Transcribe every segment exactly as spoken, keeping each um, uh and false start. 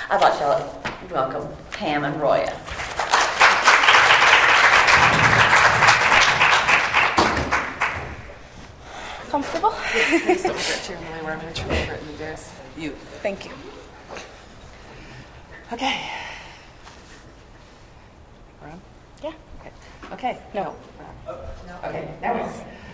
I'd like to welcome Pam and Roya. Comfortable? Please don't sit here, Emily, where I'm going to trip over it and there's you. Thank you. Okay. We're on? Yeah. Okay. Okay. No. Okay. Now we're on.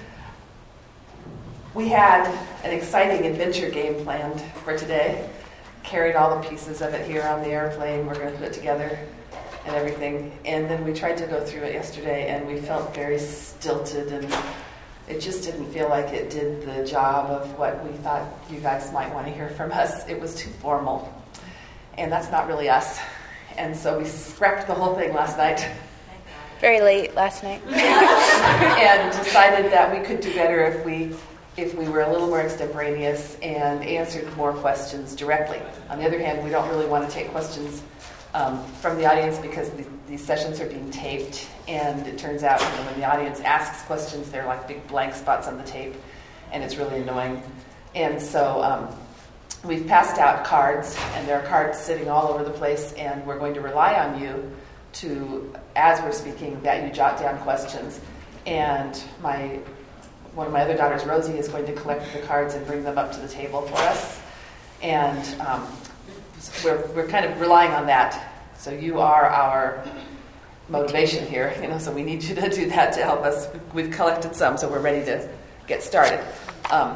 We had an exciting adventure game planned for today. Carried all the pieces of it here on the airplane. We're going to put it together and everything. And then we tried to go through it yesterday, and we felt very stilted, and it just didn't feel like it did the job of what we thought you guys might want to hear from us. It was too formal. And that's not really us. And so we scrapped the whole thing last night. Very late last night. And decided that we could do better if we if we were a little more extemporaneous and answered more questions directly. On the other hand, we don't really want to take questions um, from the audience because the, these sessions are being taped, and it turns out, you know, when the audience asks questions, they're like big blank spots on the tape, and it's really annoying. And so um, we've passed out cards, and there are cards sitting all over the place, and we're going to rely on you to, as we're speaking, that you jot down questions. And my one of my other daughters, Rosie, is going to collect the cards and bring them up to the table for us. And um, we're we're kind of relying on that. So you are our motivation here, you know. So we need you to do that to help us. We've collected some, so we're ready to get started. Um,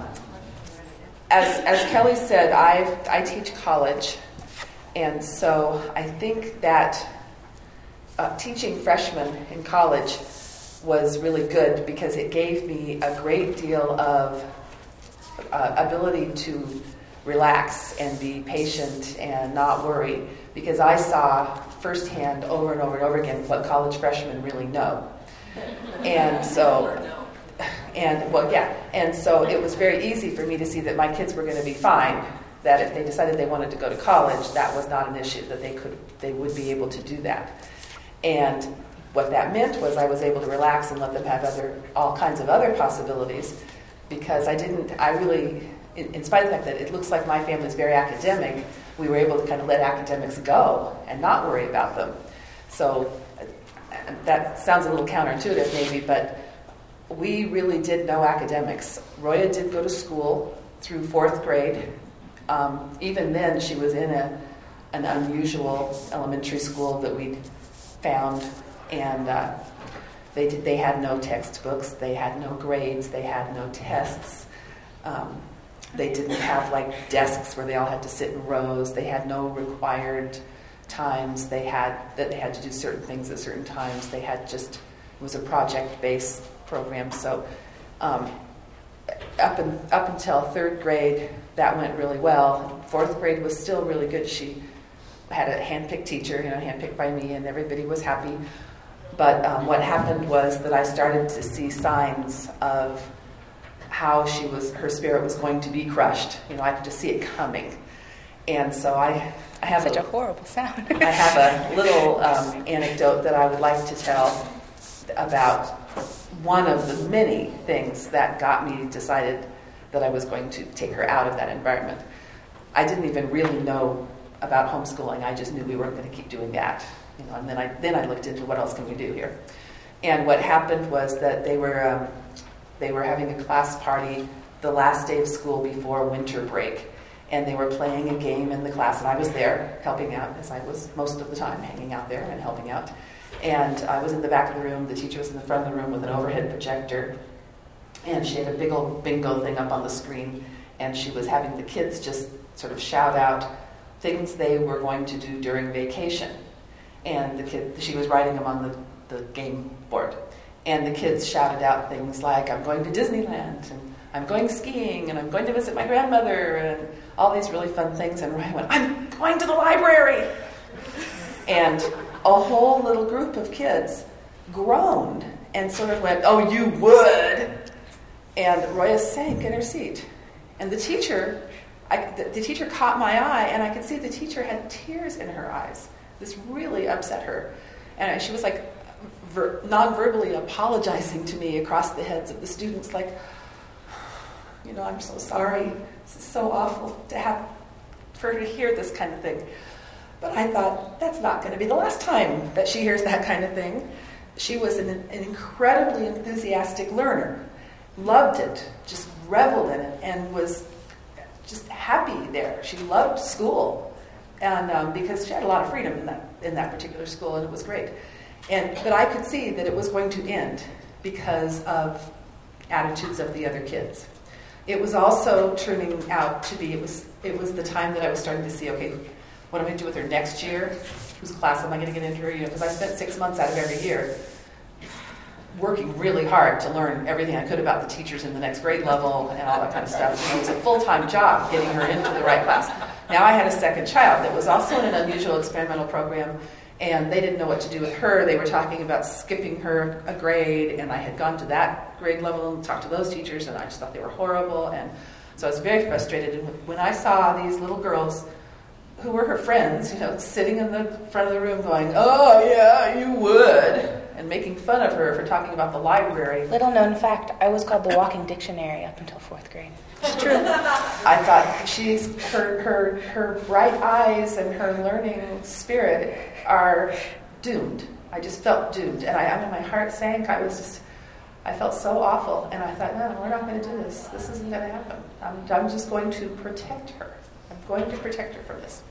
as as Kelly said, I I teach college, and so I think that uh, teaching freshmen in college was really good because it gave me a great deal of uh, ability to relax and be patient and not worry, because I saw firsthand over and over and over again what college freshmen really know. And so, and well, yeah, and so it was very easy for me to see that my kids were going to be fine, that if they decided they wanted to go to college, that was not an issue, that they could, they would be able to do that. And what that meant was I was able to relax and let them have other, all kinds of other possibilities, because I didn't, I really, in, in spite of the fact that it looks like my family's very academic, we were able to kind of let academics go and not worry about them. So that sounds a little counterintuitive maybe, but we really did know academics. Roya did go to school through fourth grade. Um, even then, she was in a, an unusual elementary school that we found. And uh, they did, they had no textbooks, they had no grades, they had no tests. Um, they didn't have like desks where they all had to sit in rows. They had no required times. They had that they had to do certain things at certain times. They had just it was a project-based program. So um, up and up until third grade, that went really well. Fourth grade was still really good. She had a handpicked teacher, you know, handpicked by me, and everybody was happy. But um, what happened was that I started to see signs of how she was, her spirit was going to be crushed. You know, I could just see it coming. And so I, I have such a, a horrible sound. I have a little um, anecdote that I would like to tell about one of the many things that got me decided that I was going to take her out of that environment. I didn't even really know about homeschooling. I just knew we weren't going to keep doing that. You know, and then I then I looked into what else can we do here. And what happened was that they were um, they were having a class party the last day of school before winter break, and they were playing a game in the class, and I was there helping out, as I was most of the time, hanging out there and helping out. And I was in the back of the room. The teacher was in the front of the room with an overhead projector, and she had a big old bingo thing up on the screen, and she was having the kids just sort of shout out things they were going to do during vacation. And the kid, she was writing them on the, the game board. And the kids shouted out things like, I'm going to Disneyland, and I'm going skiing, and I'm going to visit my grandmother, and all these really fun things. And Ryan went, I'm going to the library. And a whole little group of kids groaned and sort of went, oh, you would. And Roya sank in her seat. And the teacher, I, the, the teacher caught my eye, and I could see the teacher had tears in her eyes. This really upset her. And she was like ver- non-verbally apologizing to me across the heads of the students, like, you know, I'm so sorry. This is so awful to have, for her to hear this kind of thing. But I thought, that's not going to be the last time that she hears that kind of thing. She was an, an incredibly enthusiastic learner, loved it, just reveled in it, and was just happy there. She loved school, and um, because she had a lot of freedom in that in that particular school, and it was great. And but I could see that it was going to end because of attitudes of the other kids. It was also turning out to be, it was it was the time that I was starting to see, okay, what am I going to do with her next year? Whose class am I going to get into her? You know, because I spent six months out of every year working really hard to learn everything I could about the teachers in the next grade level and all that kind of stuff. You know, it was a full-time job getting her into the right class. Now I had a second child that was also in an unusual experimental program, and they didn't know what to do with her. They were talking about skipping her a grade, and I had gone to that grade level and talked to those teachers, and I just thought they were horrible. And so I was very frustrated. And when I saw these little girls who were her friends, you know, sitting in the front of the room going, "Oh, yeah, you would," and making fun of her for talking about the library. Little known fact, I was called the walking dictionary up until fourth grade. It's true. I thought she's her her her bright eyes and her learning spirit are doomed. I just felt doomed, and I, I mean, my heart sank. I was just, I felt so awful, and I thought, no, we're not going to do this. This isn't going to happen. I'm, I'm just going to protect her. I'm going to protect her from this.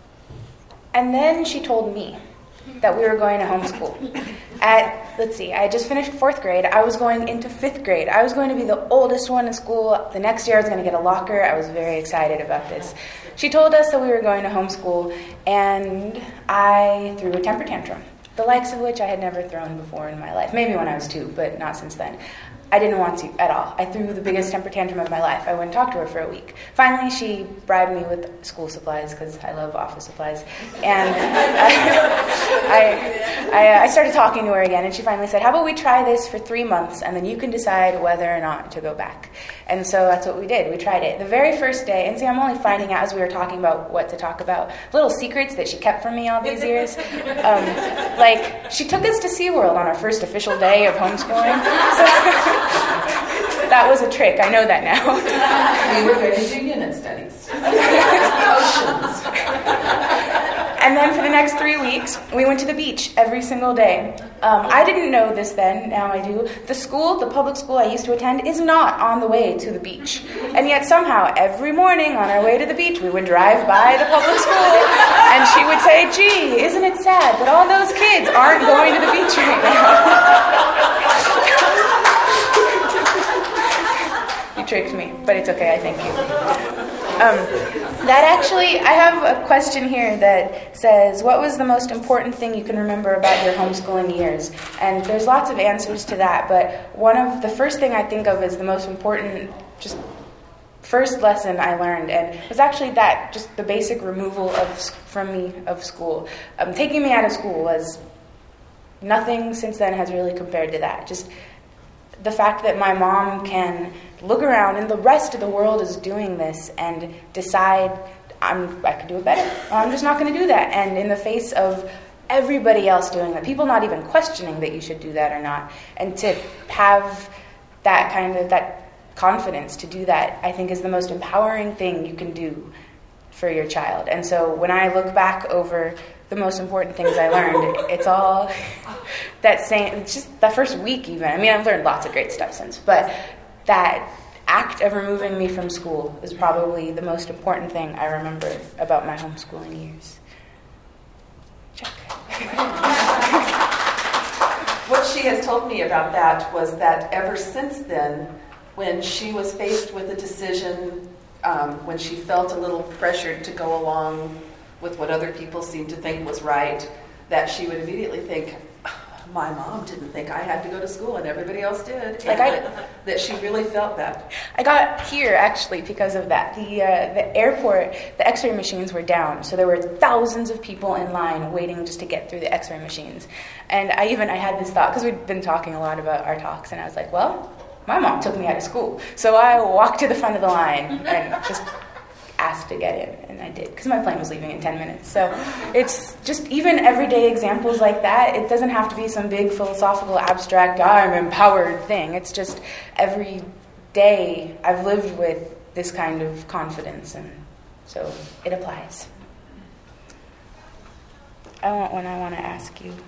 And then she told me that we were going to homeschool. At, let's see, I had just finished fourth grade. I was going into fifth grade. I was going to be the oldest one in school. The next year I was going to get a locker. I was very excited about this. She told us that we were going to homeschool, and I threw a temper tantrum, the likes of which I had never thrown before in my life. Maybe when I was two, but not since then. I didn't want to at all. I threw the biggest temper tantrum of my life. I wouldn't talk to her for a week. Finally, she bribed me with school supplies because I love office supplies. And I, I, I started talking to her again, and she finally said, how about we try this for three months, and then you can decide whether or not to go back. And so that's what we did. We tried it. The very first day, and see, I'm only finding out as we were talking about what to talk about, little secrets that she kept from me all these years. Um, like, she took us to SeaWorld on our first official day of homeschooling. So that was a trick. I know that now. We were going to do unit studies. Oceans. And then for the next three weeks, we went to the beach every single day. Um, I didn't know this then, now I do. The school, the public school I used to attend, is not on the way to the beach. And yet somehow, every morning on our way to the beach, we would drive by the public school, and she would say, gee, isn't it sad that all those kids aren't going to the beach right now? You tricked me, but it's okay, I thank you. Um, that actually, I have a question here that says, what was the most important thing you can remember about your homeschooling years? And there's lots of answers to that, but one of the first thing I think of as the most important, just first lesson I learned, and it was actually that, just the basic removal of from me of school. Um, taking me out of school was, nothing since then has really compared to that. Just the fact that my mom can look around and the rest of the world is doing this and decide I'm, I could do it better. I'm just not going to do that. And in the face of everybody else doing that, people not even questioning that you should do that or not, and to have that kind of, that confidence to do that, I think is the most empowering thing you can do for your child. And so when I look back over the most important things I learned, it's all that same, it's just that first week even. I mean, I've learned lots of great stuff since, but that act of removing me from school is probably the most important thing I remember about my homeschooling years. Check. What she has told me about that was that ever since then, when she was faced with a decision, um, when she felt a little pressured to go along with what other people seemed to think was right, that she would immediately think, my mom didn't think I had to go to school and everybody else did. Like and I, that, that she really felt that. I got here actually because of that. The uh, the airport, the x-ray machines were down, so there were thousands of people in line waiting just to get through the x-ray machines. And I even, I had this thought, because we'd been talking a lot about our talks, and I was like, well, my mom took me out of school. So I walked to the front of the line and just asked to get in, and I did, because my plane was leaving in ten minutes. So it's just even everyday examples like that. It doesn't have to be some big philosophical, abstract, I'm empowered thing. It's just every day I've lived with this kind of confidence, and so it applies. I want one I want to ask you.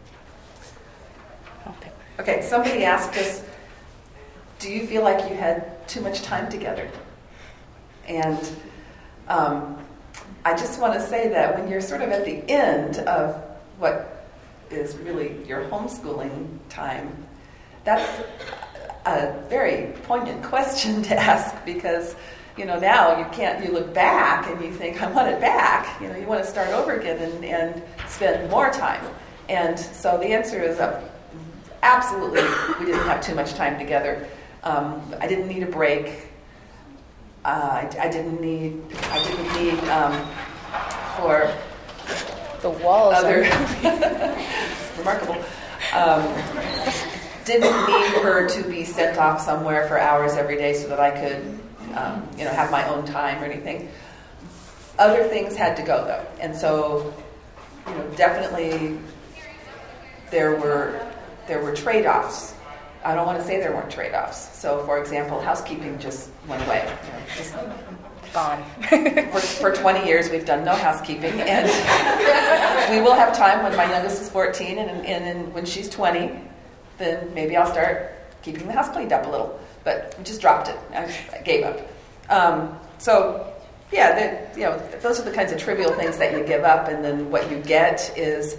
I'll pick one. Okay, somebody asked us, do you feel like you had too much time together? And um, I just want to say that when you're sort of at the end of what is really your homeschooling time, that's a very poignant question to ask, because, you know, now you can't, you look back and you think, I want it back. You know, you want to start over again and, and spend more time. And so the answer is uh, absolutely, we didn't have too much time together. Um, I didn't need a break. Uh, I, I didn't need, I didn't need um, for The walls other, are... remarkable. Um, didn't need her to be sent off somewhere for hours every day so that I could, um, you know, have my own time or anything. Other things had to go though, and so, you know, definitely there were there were trade-offs. I don't want to say there weren't trade-offs. So, for example, housekeeping just went away. You know, just Gone. for, for twenty years, we've done no housekeeping, and we will have time when my youngest is fourteen, and, and, and when she's twenty, then maybe I'll start keeping the house cleaned up a little. But we just dropped it. I, I gave up. Um, so, yeah, the, you know, those are the kinds of trivial things that you give up, and then what you get is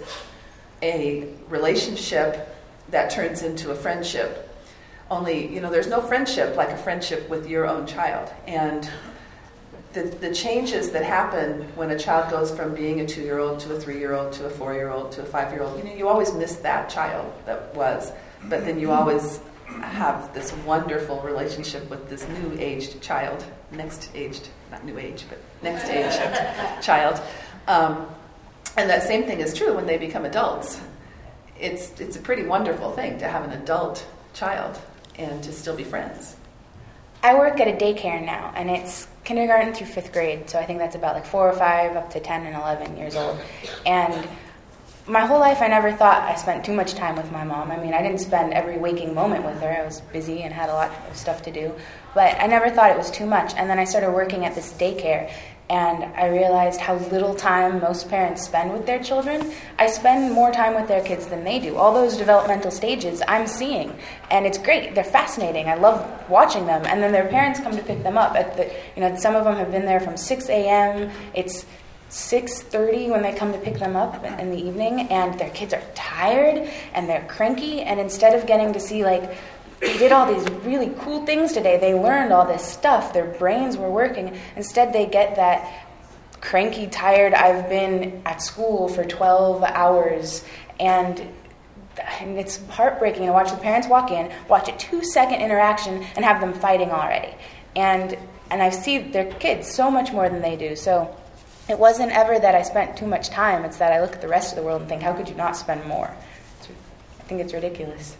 a relationship that turns into a friendship. Only, you know, there's no friendship like a friendship with your own child. And the, the changes that happen when a child goes from being a two-year-old to a three-year-old to a four-year-old to a five-year-old, you know, you always miss that child that was, but then you always have this wonderful relationship with this new aged child, next aged, not new age, but next aged child. Um, and that same thing is true when they become adults. It's it's a pretty wonderful thing to have an adult child and to still be friends. I work at a daycare now, and it's kindergarten through fifth grade, so I think that's about like four or five up to ten and eleven years old. And my whole life I never thought I spent too much time with my mom. I mean, I didn't spend every waking moment with her. I was busy and had a lot of stuff to do. But I never thought it was too much. And then I started working at this daycare, and I realized how little time most parents spend with their children. I spend more time with their kids than they do. All those developmental stages I'm seeing, and it's great. They're fascinating. I love watching them. And then their parents come to pick them up. At the, you know, some of them have been there from six a.m. It's six thirty when they come to pick them up in the evening, and their kids are tired and they're cranky, and instead of getting to see, like, they did all these really cool things today, they learned all this stuff, their brains were working, instead they get that cranky, tired, I've been at school for twelve hours, and and it's heartbreaking to watch the parents walk in, watch a two-second interaction, and have them fighting already. And and I see their kids so much more than they do, so it wasn't ever that I spent too much time. It's that I look at the rest of the world and think, how could you not spend more? It's, I think it's ridiculous.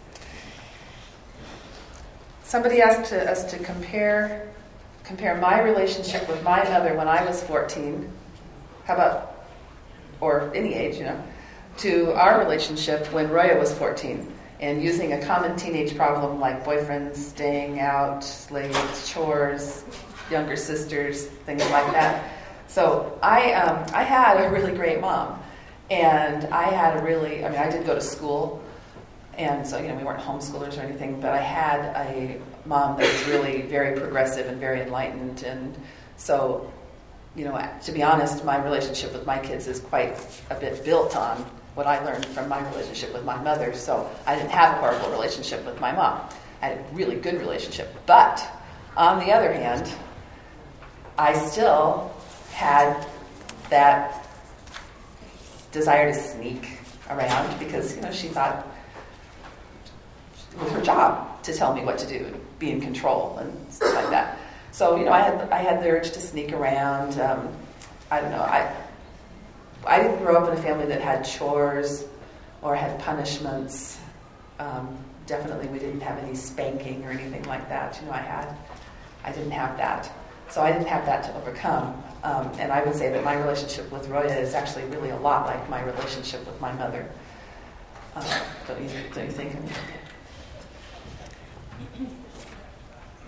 Somebody asked to, us to compare compare my relationship with my mother when I was fourteen, how about, or any age, you know, to our relationship when Roya was fourteen, and using a common teenage problem like boyfriends, staying out late, chores, younger sisters, things like that. So I um, I had a really great mom, and I had a really, I mean, I did go to school, and so, you know, we weren't homeschoolers or anything, but I had a mom that was really very progressive and very enlightened, and so, you know, to be honest, my relationship with my kids is quite a bit built on what I learned from my relationship with my mother, so I didn't have a horrible relationship with my mom. I had a really good relationship, but on the other hand, I still had that desire to sneak around because, you know, she thought it was her job to tell me what to do and be in control and stuff like that. So, you know, I had I had the urge to sneak around. Um, I don't know. I I didn't grow up in a family that had chores or had punishments. Um, definitely, we didn't have any spanking or anything like that. You know, I had I didn't have that. So I didn't have that to overcome. Um, and I would say that my relationship with Roya is actually really a lot like my relationship with my mother. Uh, don't you, don't you think?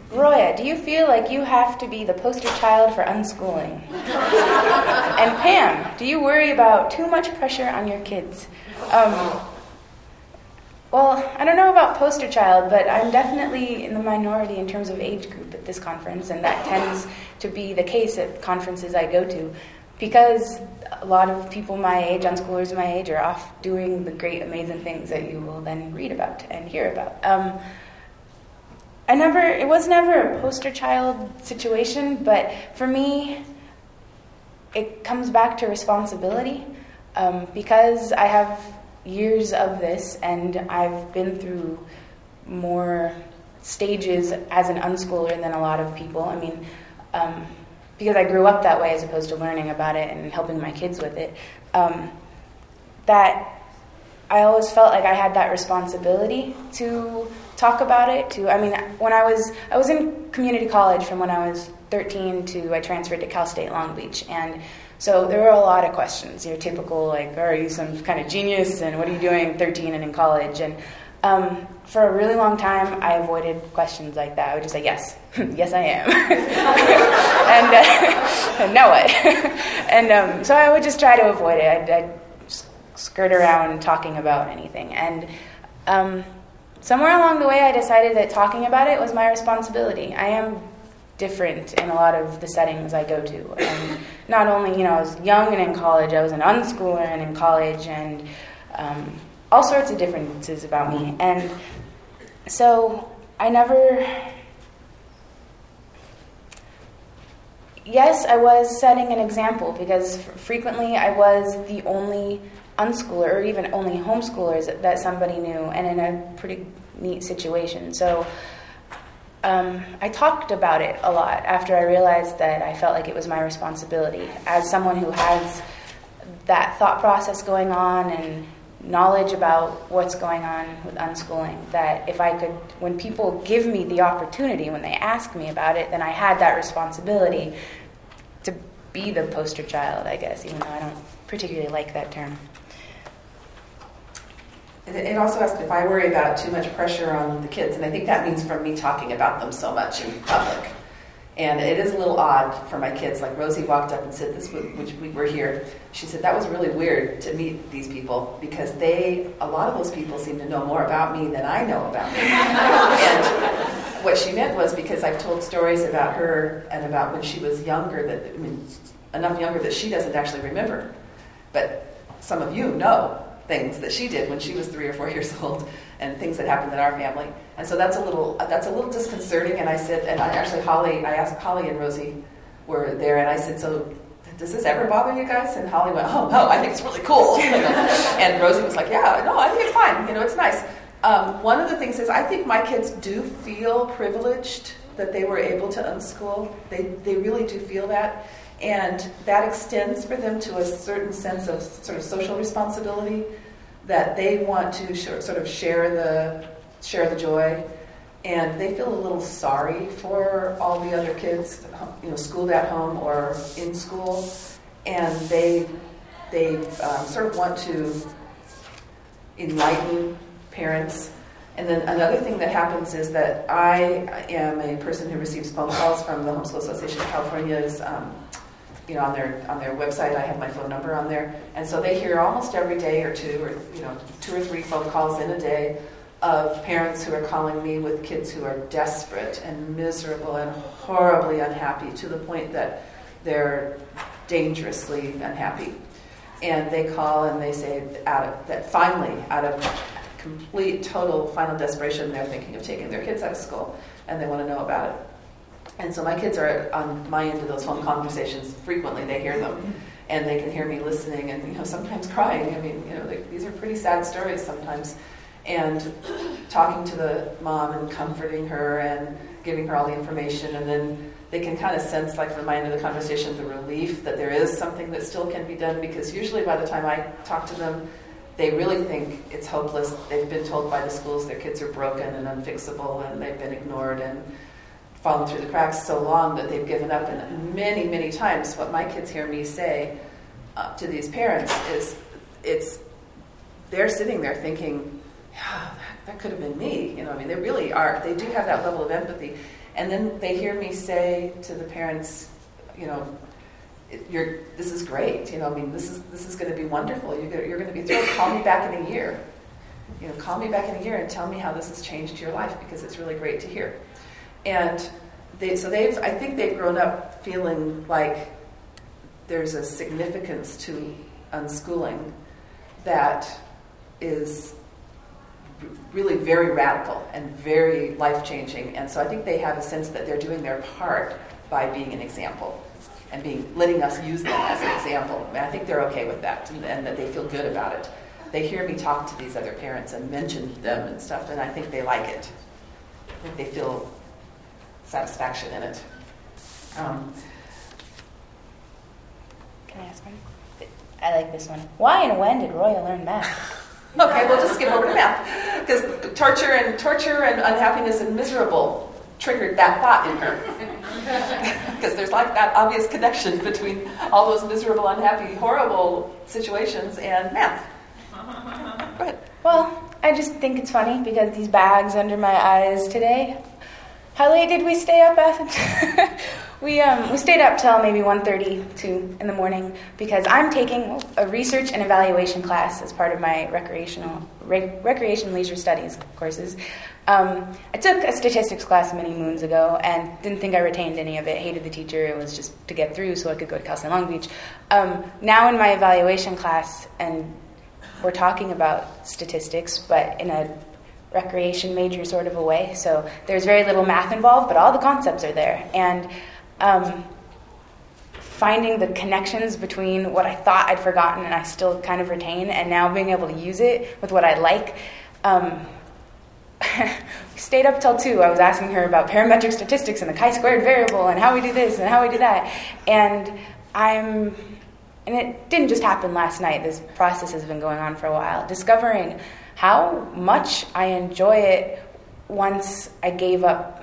Roya, do you feel like you have to be the poster child for unschooling? And Pam, do you worry about too much pressure on your kids? Um, well, I don't know about poster child, but I'm definitely in the minority in terms of age group at this conference, and that tends to be the case at conferences I go to, because a lot of people my age, unschoolers my age, are off doing the great, amazing things that you will then read about and hear about. Um, I never, it was never a poster child situation, but for me, it comes back to responsibility. Um, because I have years of this and I've been through more stages as an unschooler than a lot of people. I mean, um, because I grew up that way as opposed to learning about it and helping my kids with it, um, that I always felt like I had that responsibility to talk about it. To, I mean, when I was I was in community college from when I was thirteen to I transferred to Cal State Long Beach, and so there were a lot of questions. Your typical like, oh, are you some kind of genius? And what are you doing thirteen and in college? And um, for a really long time, I avoided questions like that. I would just say yes, yes, I am, and uh, now what? And um, so I would just try to avoid it. I'd, I'd skirt around talking about anything. And um, somewhere along the way, I decided that talking about it was my responsibility. I am different in a lot of the settings I go to. And not only, you know, I was young and in college, I was an unschooler and in college, and um, all sorts of differences about me. And so I never... Yes, I was setting an example, because frequently I was the only unschooler, or even only homeschoolers that, that somebody knew, and in a pretty neat situation. So um, I talked about it a lot after I realized that I felt like it was my responsibility as someone who has that thought process going on and knowledge about what's going on with unschooling, that if I could, when people give me the opportunity, when they ask me about it, then I had that responsibility to be the poster child, I guess, even though I don't particularly like that term. It also asked if I worry about too much pressure on the kids, and I think that means from me talking about them so much in public. And it is a little odd for my kids. Like Rosie walked up and said this, which we were here. She said that was really weird to meet these people, because they, a lot of those people seem to know more about me than I know about me. And what she meant was because I've told stories about her and about when she was younger, that I mean, enough younger that she doesn't actually remember. But some of you know things that she did when she was three or four years old, and things that happened in our family. And so that's a little that's a little disconcerting. And I said, and I actually Holly, I asked Holly and Rosie were there, and I said, so does this ever bother you guys? And Holly went, oh no, I think it's really cool. And Rosie was like, yeah, no, I think it's fine. You know, it's nice. Um, one of the things is I think my kids do feel privileged that they were able to unschool. They they really do feel that. And that extends for them to a certain sense of sort of social responsibility, that they want to sh- sort of share the share the joy, and they feel a little sorry for all the other kids, you know, schooled at home or in school, and they they um, sort of want to enlighten parents. And then another thing that happens is that I am a person who receives phone calls from the Homeschool Association of California's. Um, You know, on their on their website, I have my phone number on there, and so they hear almost every day or two, or you know, two or three phone calls in a day of parents who are calling me with kids who are desperate and miserable and horribly unhappy, to the point that they're dangerously unhappy. And they call and they say out of, that finally, out of complete, total, final desperation, they're thinking of taking their kids out of school, and they want to know about it. And so my kids are on my end of those phone conversations frequently. They hear them, and they can hear me listening, and you know, sometimes crying. I mean, you know, they, these are pretty sad stories sometimes. And talking to the mom and comforting her and giving her all the information, and then they can kind of sense, like from my end of the conversation, the relief that there is something that still can be done. Because usually, by the time I talk to them, they really think it's hopeless. They've been told by the schools their kids are broken and unfixable, and they've been ignored and fallen through the cracks so long that they've given up. And many, many times what my kids hear me say uh, to these parents is, it's, they're sitting there thinking, yeah, that, that could have been me. You know, I mean, they really are, they do have that level of empathy. And then they hear me say to the parents, you know, You're, this is great. You know, I mean, this is this is going to be wonderful. You're going, you're going to be thrilled. Call me back in a year. You know, call me back in a year and tell me how this has changed your life, because it's really great to hear. And they, so they've, I think they've grown up feeling like there's a significance to unschooling that is really very radical and very life-changing. And so I think they have a sense that they're doing their part by being an example. And being letting us use them as an example. And I think they're okay with that, and, and that they feel good about it. They hear me talk to these other parents and mention them and stuff, and I think they like it. I think they feel satisfaction in it. Um, Can I ask one? I like this one. Why and when did Roya learn math? okay, we'll just skip over to math, because torture and torture and unhappiness and miserable triggered that thought in her. Because there's like that obvious connection between all those miserable, unhappy, horrible situations and math. Go ahead. Well, I just think it's funny because these bags under my eyes today. How late did we stay up, Athens? we um we stayed up till maybe one thirty-two in the morning because I'm taking a research and evaluation class as part of my recreational re- recreation leisure studies courses. Um, I took a statistics class many moons ago and didn't think I retained any of it. Hated the teacher. It was just to get through so I could go to Cal State Long Beach. Um, now in my evaluation class, and we're talking about statistics, but in a recreation major sort of a way. So there's very little math involved, but all the concepts are there. And um, finding the connections between what I thought I'd forgotten and I still kind of retain, and now being able to use it with what I like. Um, we stayed up till two. I was asking her about parametric statistics and the chi-squared variable and how we do this and how we do that. And I'm, and it didn't just happen last night. This process has been going on for a while. Discovering how much I enjoy it once I gave up.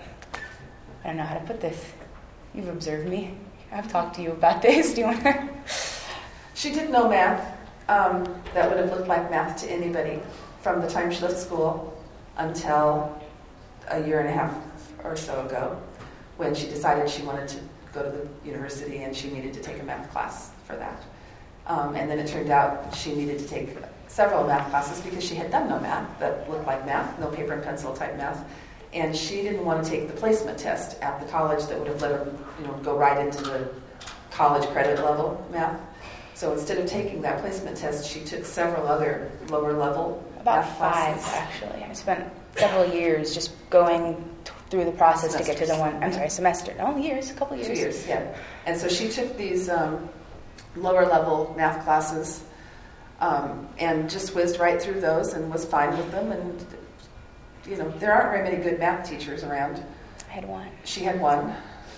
I don't know how to put this. You've observed me. I've talked to you about this. Do you want to? She did know math um, that would have looked like math to anybody from the time she left school until a year and a half or so ago, when she decided she wanted to go to the university and she needed to take a math class for that. Um, and then it turned out she needed to take several math classes because she had done no math that looked like math, no paper and pencil type math. And she didn't want to take the placement test at the college that would have let her, you know, go right into the college credit level math. So instead of taking that placement test, she took several other lower level About math five, classes. actually. I spent several years just going t- through the process Semesters. to get to the one, I'm sorry, semester. No, years, a couple years. Two years, yeah. And so she took these um, lower level math classes um, and just whizzed right through those and was fine with them. And, you know, there aren't very many good math teachers around. I had one. She had one.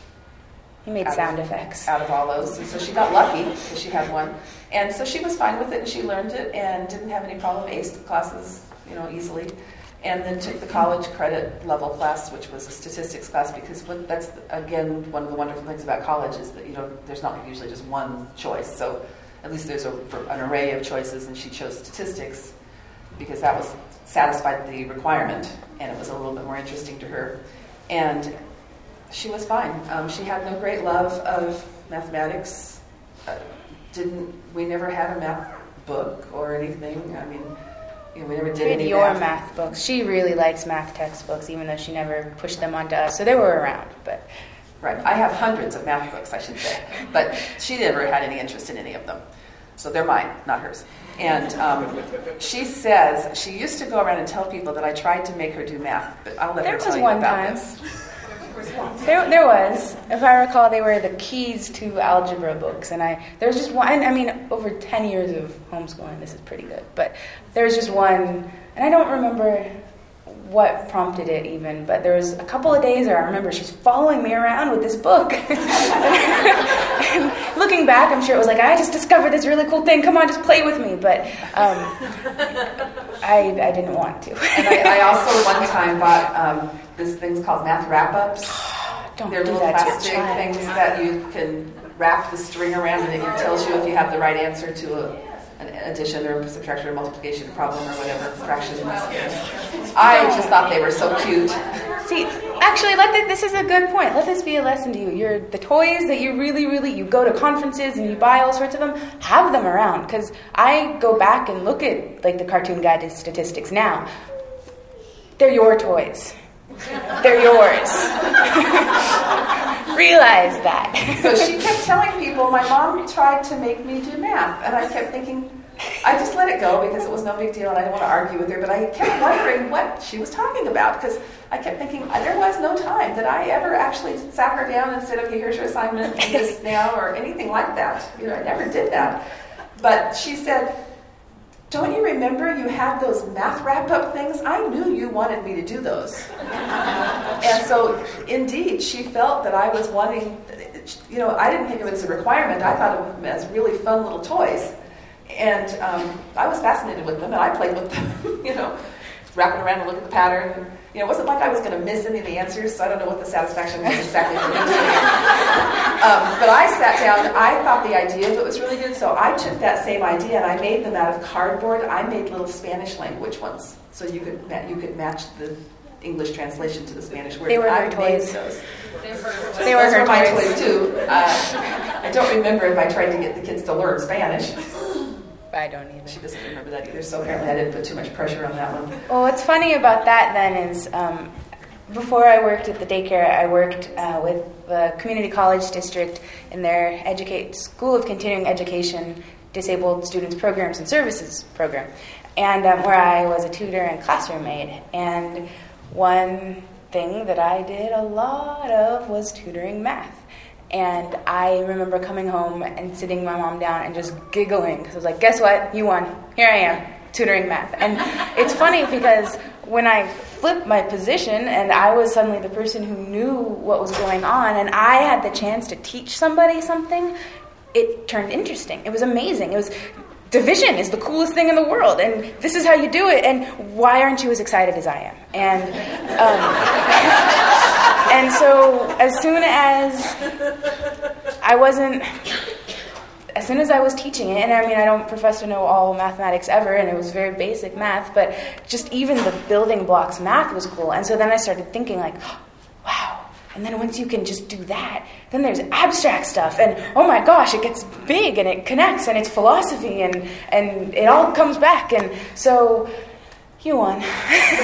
He made out sound of, effects. out of all those. And so she got lucky because she had one. And so she was fine with it, and she learned it and didn't have any problem, aced the classes, you know, easily. And then took the college credit level class, which was a statistics class, because what, that's, again, one of the wonderful things about college is that, you know, there's not usually just one choice. So at least there's a, an array of choices, and she chose statistics because that was satisfied the requirement, and it was a little bit more interesting to her. And she was fine. Um, she had no great love of mathematics. Uh, didn't we never had a math book or anything? I mean, you know, we never did Read any your math. math books. She really likes math textbooks, even though she never pushed them onto us. So they were around, but Right. I have hundreds of math books, I should say, but she never had any interest in any of them. So they're mine, not hers. And um, she says she used to go around and tell people that I tried to make her do math, but I'll let There her was tell you one about time. this. There, there was, if I recall, they were the keys to algebra books, and I there was just one. I mean, over ten years of homeschooling, this is pretty good. But there was just one, and I don't remember what prompted it even. But there was a couple of days where I remember she's following me around with this book. And looking back, I'm sure it was like, I just discovered this really cool thing. Come on, just play with me. But um, I, I didn't want to. And I, I also one time bought um, these things called math wrap-ups. Don't They're do little that to your plastic child. things that you can wrap the string around, and it tells you if you have the right answer to a an addition or subtraction or multiplication problem or whatever, fractions. I just thought they were so cute. See, actually, let the, this is a good point. Let this be a lesson to you. You're the toys that you really, really, you go to conferences and you buy all sorts of them, have them around. Because I go back and look at like the Cartoon Guide to Statistics now. They're your toys. They're yours. Realize that. So she kept telling people, my mom tried to make me do math. And I kept thinking, I just let it go because it was no big deal and I didn't want to argue with her. But I kept wondering what she was talking about because I kept thinking, there was no time that I ever actually sat her down and said, okay, here's your assignment, do this now, or anything like that. You know, I never did that. But she said, don't you remember you had those math wrap-up things? I knew you wanted me to do those. And so, indeed, she felt that I was wanting, you know, I didn't think of it as a requirement. I thought of them as really fun little toys. And um, I was fascinated with them, and I played with them, you know, wrapping around and looking at the pattern. And, you know, it wasn't like I was going to miss any of the answers, so I don't know what the satisfaction was exactly for me doing it. Um, but I sat down, I thought the idea of it was really good, so I took that same idea and I made them out of cardboard. I made little Spanish language ones, so you could ma- you could match the English translation to the Spanish word. They were I her toys. Those. They were those her were my toys. toys too. Uh, I don't remember if I tried to get the kids to learn Spanish. I don't either. She doesn't remember that either, so apparently I didn't put too much pressure on that one. Well, what's funny about that then is um, before I worked at the daycare, I worked uh, with the community college district in their educate School of Continuing Education Disabled Students Programs and Services program, and um, where I was a tutor and classroom aide. And one thing that I did a lot of was tutoring math. And I remember coming home and sitting my mom down and just giggling because I was like, guess what? You won. Here I am, tutoring math. And it's funny because when I flipped my position and I was suddenly the person who knew what was going on and I had the chance to teach somebody something, it turned interesting. It was amazing. It was division is the coolest thing in the world, and this is how you do it, and why aren't you as excited as I am? And um, and so as soon as I wasn't, as soon as I was teaching it, and I mean I don't profess to know all mathematics ever, and it was very basic math, but just even the building blocks math was cool, and so then I started thinking like, wow. And then once you can just do that, then there's abstract stuff, and oh my gosh, it gets big, and it connects, and it's philosophy, and, and it all comes back, and so you won. So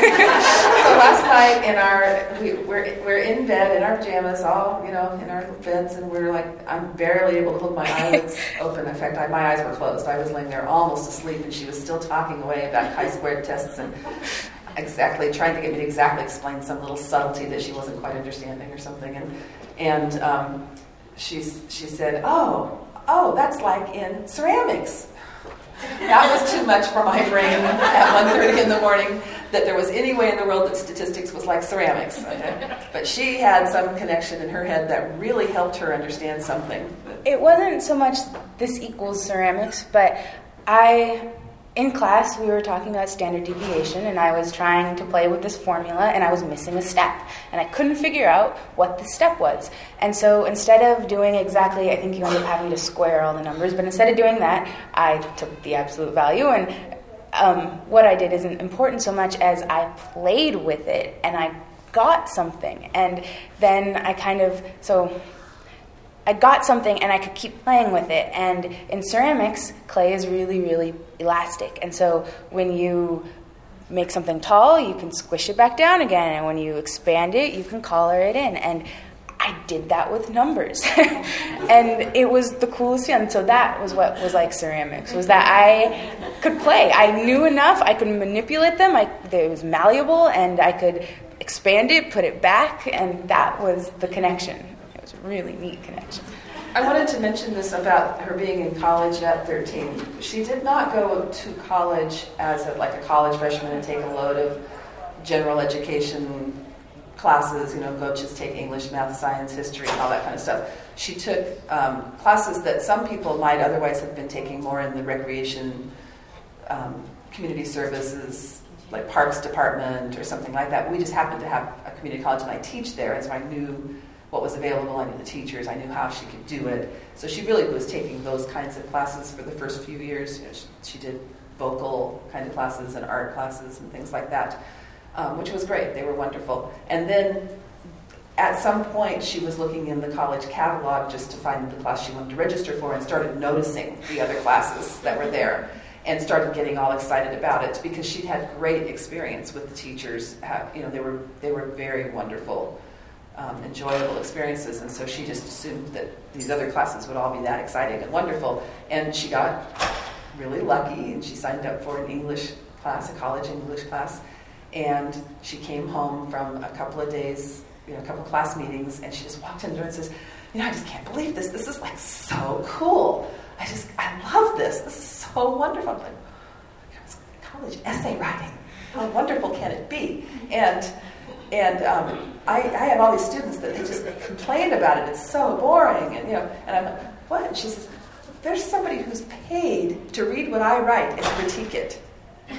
last night in our, we, we're we're in bed in our pajamas, all you know, in our beds, and we're like, I'm barely able to hold my eyelids open. In fact, I, my eyes were closed. I was laying there almost asleep, and she was still talking away about chi-squared tests and. Exactly, trying to get me to exactly explain some little subtlety that she wasn't quite understanding or something, and and um, she she said, "Oh, oh, that's like in ceramics." That was too much for my brain at one thirty in the morning. That there was any way in the world that statistics was like ceramics. Okay? But she had some connection in her head that really helped her understand something. It wasn't so much this equals ceramics, but I. In class, we were talking about standard deviation, and I was trying to play with this formula, and I was missing a step, and I couldn't figure out what the step was. And so instead of doing exactly, I think you end up having to square all the numbers, but instead of doing that, I took the absolute value, and um, what I did isn't important so much as I played with it, and I got something, and then I kind of, so... I got something and I could keep playing with it. And in ceramics, clay is really, really elastic. And so when you make something tall, you can squish it back down again. And when you expand it, you can collar it in. And I did that with numbers. And it was the coolest thing. And so that was what was like ceramics, was that I could play. I knew enough. I could manipulate them. I, it was malleable. And I could expand it, put it back. And that was the connection. Really neat connection. I wanted to mention this about her being in college at thirteen. She did not go to college as a, like a college freshman and take a load of general education classes, you know, go just take English, math, science, history, and all that kind of stuff. She took um, classes that some people might otherwise have been taking more in the recreation, um, community services, like parks department or something like that. We just happened to have a community college, and I teach there, and so I knew what was available. I knew the teachers. I knew how she could do it. So she really was taking those kinds of classes for the first few years. You know, she, she did vocal kind of classes and art classes and things like that, um, which was great. They were wonderful. And then at some point, she was looking in the college catalog just to find the class she wanted to register for, and started noticing the other classes that were there, and started getting all excited about it because she'd had great experience with the teachers. You know, they were they were very wonderful, um, enjoyable experiences, and so she just assumed that these other classes would all be that exciting and wonderful. And she got really lucky, and she signed up for an English class, a college English class, and she came home from a couple of days. You know, a couple class meetings, and she just walked in the door and says, you know, I just can't believe this. This is like so cool. I just, I love this. This is so wonderful. I'm like, college essay writing. How wonderful can it be? And and um, I, I have all these students that they just complain about it. It's so boring. And, you know, and I'm like, what? And she says, there's somebody who's paid to read what I write and critique it. She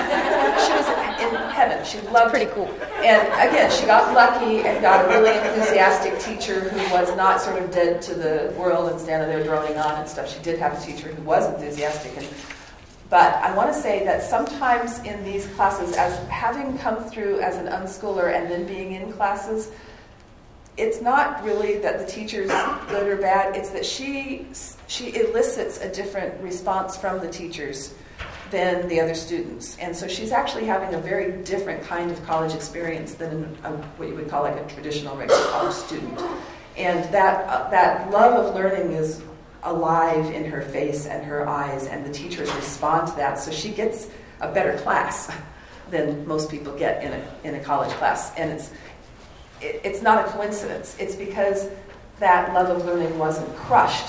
was in heaven. She loved Pretty it. cool. And again, she got lucky and got a really enthusiastic teacher who was not sort of dead to the world and standing there droning on and stuff. She did have a teacher who was enthusiastic. And, but I want to say that sometimes in these classes, as having come through as an unschooler and then being in classes, it's not really that the teacher's good or bad. It's that she she elicits a different response from the teachers than the other students. And so she's actually having a very different kind of college experience than a, what you would call like a traditional regular college student. And that uh, that love of learning is alive in her face and her eyes, and the teachers respond to that. So she gets a better class than most people get in a in a college class. And it's it, it's not a coincidence. It's because that love of learning wasn't crushed.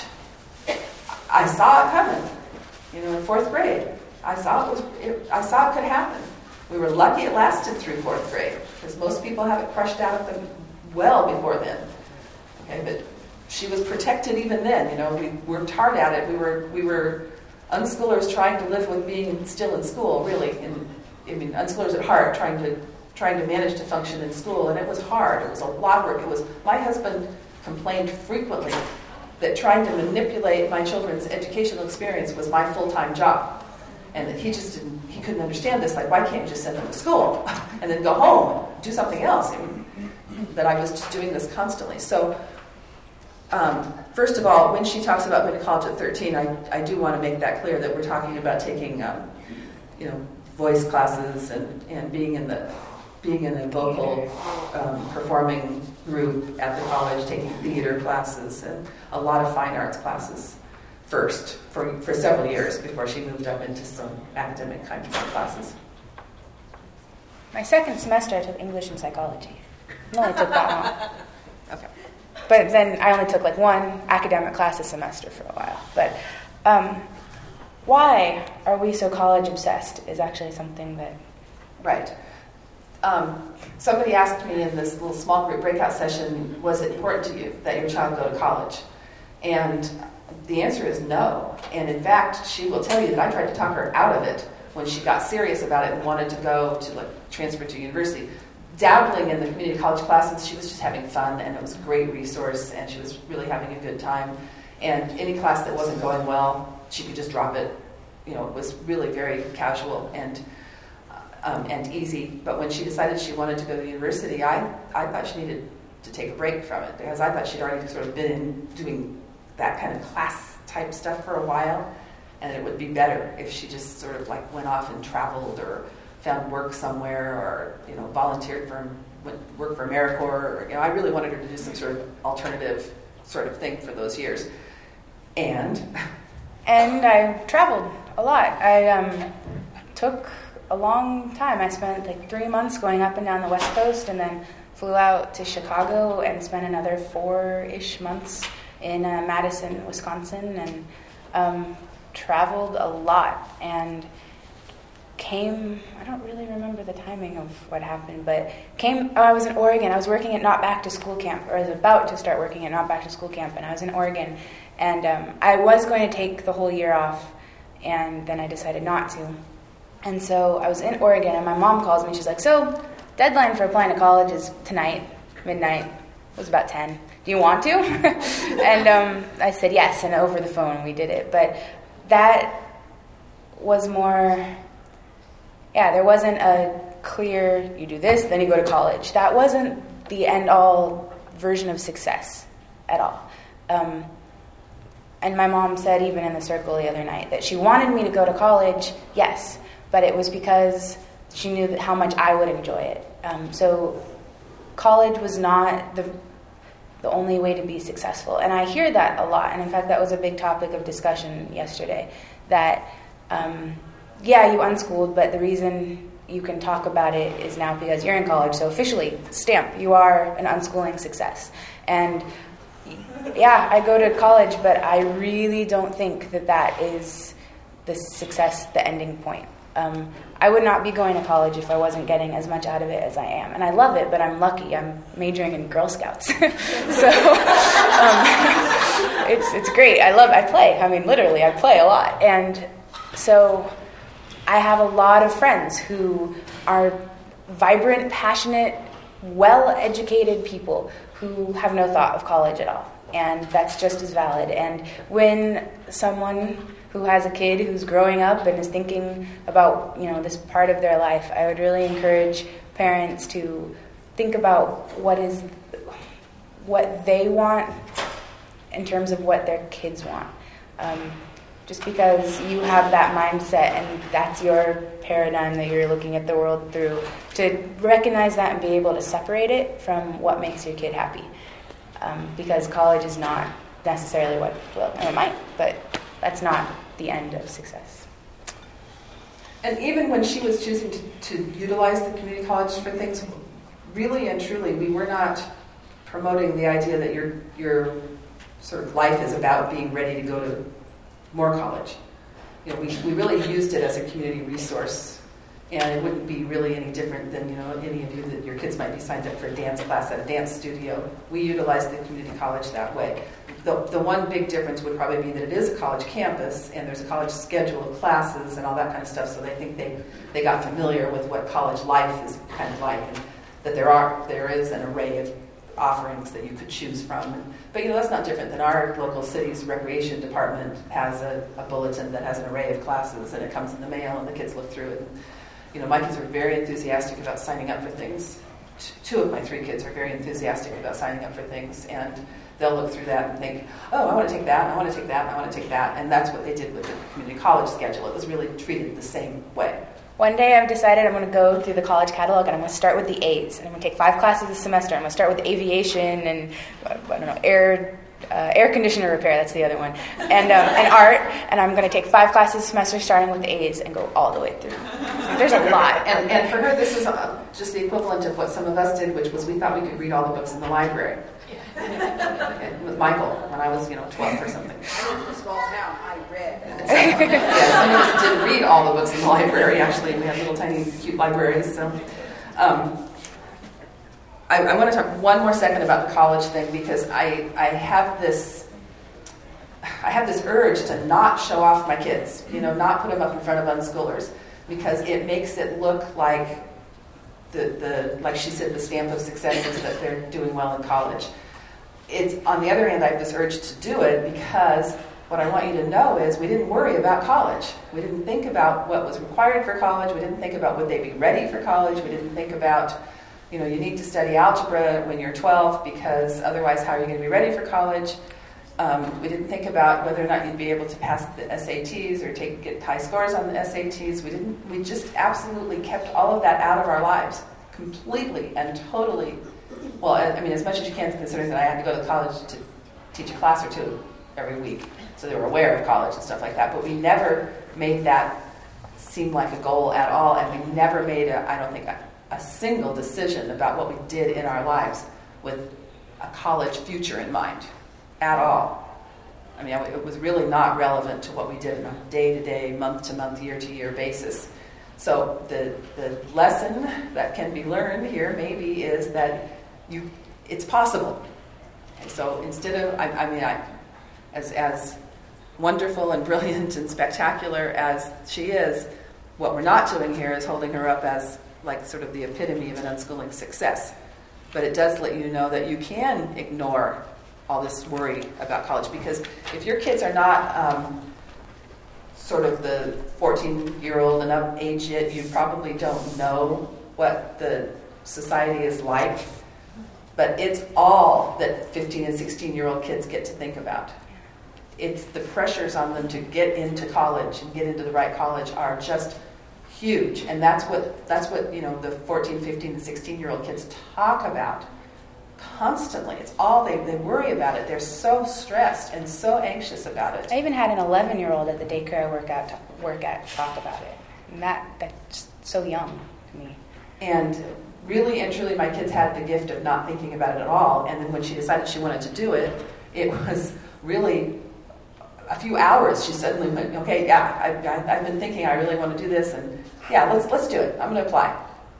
I saw it coming, you know, in fourth grade. I saw it was. It, I saw it could happen. We were lucky it lasted through fourth grade, because most people have it crushed out of them well before then. Okay, but she was protected even then. You know, we worked hard at it. We were we were unschoolers trying to live with being still in school. Really, in, I mean, unschoolers at heart, trying to trying to manage to function in school, and it was hard. It was a lot of work. It was. My husband complained frequently that trying to manipulate my children's educational experience was my full-time job. And that he just didn't, he couldn't understand this. Like, why can't you just send them to school and then go home, do something else? I mean, that I was just doing this constantly. So, um, first of all, when she talks about going to college at thirteen, I, I do want to make that clear that we're talking about taking, um, you know, voice classes and, and being in the being in a vocal um, performing group at the college, taking theater classes and a lot of fine arts classes first for, for several years before she moved up into some academic kinds of classes. My second semester I took English and psychology. I only took that long. Okay. But then I only took like one academic class a semester for a while. But um, why are we so college obsessed is actually something that... Right. Um, somebody asked me in this little small group breakout session, was it important to you that your child go to college? And the answer is no. And in fact, she will tell you that I tried to talk her out of it when she got serious about it and wanted to go to like transfer to university. Dabbling in the community college classes, she was just having fun, and it was a great resource, and she was really having a good time. And any class that wasn't going well, she could just drop it. You know, it was really very casual and um, and easy. But when she decided she wanted to go to university, I, I thought she needed to take a break from it, because I thought she'd already sort of been in doing that kind of class type stuff for a while, and it would be better if she just sort of like went off and traveled or found work somewhere, or you know volunteered for went, work for AmeriCorps. Or, you know, I really wanted her to do some sort of alternative sort of thing for those years. And and I traveled a lot. I um, took a long time. I spent like three months going up and down the West Coast, and then flew out to Chicago and spent another four-ish months in uh, Madison, Wisconsin, and um, traveled a lot, and came, I don't really remember the timing of what happened, but came, oh, I was in Oregon. I was working at Not Back to School Camp, or I was about to start working at Not Back to School Camp, and I was in Oregon, and um, I was going to take the whole year off, and then I decided not to. And so I was in Oregon, and my mom calls me. She's like, so, deadline for applying to college is tonight, midnight. was about ten. Do you want to? And um, I said yes, and over the phone we did it. But that was more, yeah, there wasn't a clear, you do this, then you go to college. That wasn't the end-all version of success at all. Um, and my mom said, even in the circle the other night, that she wanted me to go to college, yes, but it was because she knew that how much I would enjoy it. Um, so college was not the the only way to be successful. And I hear that a lot. And in fact, that was a big topic of discussion yesterday, that, um, yeah, you unschooled, but the reason you can talk about it is now because you're in college. So officially, stamp, you are an unschooling success. And yeah, I go to college, but I really don't think that that is the success, the ending point. Um, I would not be going to college if I wasn't getting as much out of it as I am. And I love it, but I'm lucky. I'm majoring in Girl Scouts. So um, it's it's great. I love I play. I mean, literally, I play a lot. And so I have a lot of friends who are vibrant, passionate, well-educated people who have no thought of college at all. And that's just as valid. And when someone who has a kid who's growing up and is thinking about, you know, this part of their life, I would really encourage parents to think about what is what they want in terms of what their kids want. Um, just because you have that mindset and that's your paradigm that you're looking at the world through, to recognize that and be able to separate it from what makes your kid happy. Um, because college is not necessarily what, well, it might, but that's not the end of success. And even when she was choosing to, to utilize the community college for things, really and truly, we were not promoting the idea that your your sort of life is about being ready to go to more college. You know, we we really used it as a community resource, and it wouldn't be really any different than, you know, any of you that your kids might be signed up for a dance class at a dance studio. We utilized the community college that way. The, the one big difference would probably be that it is a college campus and there's a college schedule of classes and all that kind of stuff, so they think they, they got familiar with what college life is kind of like, and that there are there is an array of offerings that you could choose from. And, but, you know, that's not different than our local city's recreation department has a, a bulletin that has an array of classes, and it comes in the mail and the kids look through it. And, you know, my kids are very enthusiastic about signing up for things. T- two of my three kids are very enthusiastic about signing up for things, and they'll look through that and think, oh, I want to take that, I want to take that, I want to take that. And that's what they did with the community college schedule. It was really treated the same way. One day I've decided I'm going to go through the college catalog and I'm going to start with the A's. And I'm going to take five classes this semester. I'm going to start with aviation and, uh, I don't know, air uh, air conditioner repair, that's the other one, and, um, and art. And I'm going to take five classes this semester starting with the A's and go all the way through. There's a lot. And, and for her, this is uh, just the equivalent of what some of us did, which was we thought we could read all the books in the library. And with Michael, when I was, you know, twelve or something. I lived in a small town. I read. So, yeah, some of us didn't read all the books in the library. Actually, we had little tiny cute libraries. So, um, I, I want to talk one more second about the college thing, because I I have this I have this urge to not show off my kids. You know, not put them up in front of unschoolers, because it makes it look like the the like she said, the stamp of success is that they're doing well in college. It's, on the other hand, I have this urge to do it because what I want you to know is we didn't worry about college. We didn't think about what was required for college. We didn't think about would they be ready for college. We didn't think about, you know, you need to study algebra when you're twelve because otherwise how are you going to be ready for college? Um, we didn't think about whether or not you'd be able to pass the S A Ts or take get high scores on the S A Ts. We didn't. We just absolutely kept all of that out of our lives completely and totally. Well, I mean, as much as you can, considering that I had to go to college to teach a class or two every week, so they were aware of college and stuff like that. But we never made that seem like a goal at all, and we never made, a, I don't think, a, a single decision about what we did in our lives with a college future in mind at all. I mean, it was really not relevant to what we did on a day-to-day, month-to-month, year-to-year basis. So the the lesson that can be learned here maybe is that you it's possible. And so instead of, I, I mean, I, as as wonderful and brilliant and spectacular as she is, what we're not doing here is holding her up as like sort of the epitome of an unschooling success. but it does let you know that you can ignore all this worry about college, because if your kids are not um, sort of the fourteen-year-old and up age yet, you probably don't know what the society is like, but it's all that fifteen and sixteen-year-old kids get to think about. It's the pressures on them to get into college and get into the right college are just huge, and that's what that's what you know the fourteen, fifteen, and sixteen-year-old kids talk about constantly. It's all they, they worry about it. They're so stressed and so anxious about it. I even had an eleven-year-old at the daycare I work at, work at talk about it. And that that's so young to me. And really and truly, my kids had the gift of not thinking about it at all. And then when she decided she wanted to do it, it was really a few hours. She suddenly went, okay, yeah, I've, I've been thinking I really want to do this. And yeah, let's let's do it. I'm going to apply.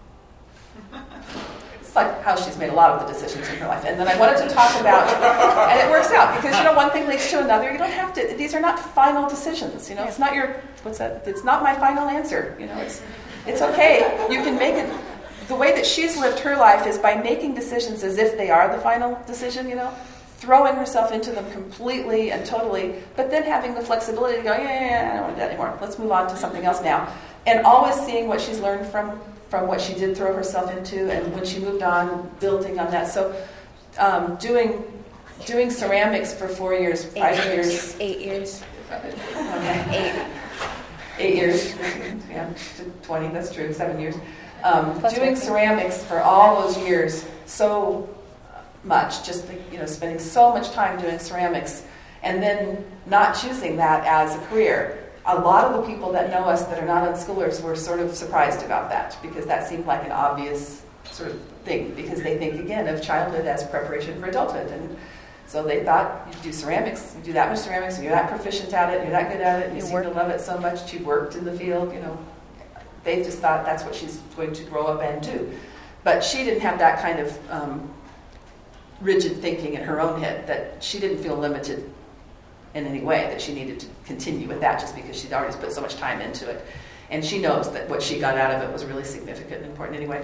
Like how she's made a lot of the decisions in her life. And then I wanted to talk about, and it works out, because, you know, one thing leads to another. You don't have to, these are not final decisions, you know, it's not your, what's that, it's not my final answer, you know, it's, it's okay. You can make it, the way that she's lived her life is by making decisions as if they are the final decision, you know, throwing herself into them completely and totally, but then having the flexibility to go, yeah, yeah, yeah, I don't want to do that anymore. Let's move on to something else now. And always seeing what she's learned from from what she did throw herself into, and when she moved on, building on that. So um, doing doing ceramics for four years, five Eight years. years. Eight years. Okay. Eight. Eight years. Yeah, twenty, that's true, seven years. Um, Plus doing working. ceramics for all those years, so much, just you know, spending so much time doing ceramics, and then not choosing that as a career. A lot of the people that know us that are not unschoolers were sort of surprised about that, because that seemed like an obvious sort of thing, because they think, again, of childhood as preparation for adulthood. And so they thought, you do ceramics, you do that much ceramics, and you're that proficient at it, and you're that good at it, and you, You seem work. to love it so much, she worked in the field, you know. They just thought that's what she's going to grow up and do. But she didn't have that kind of um, rigid thinking in her own head, that she didn't feel limited in any way, that she needed to continue with that just because she'd already put so much time into it. And she knows that what she got out of it was really significant and important anyway.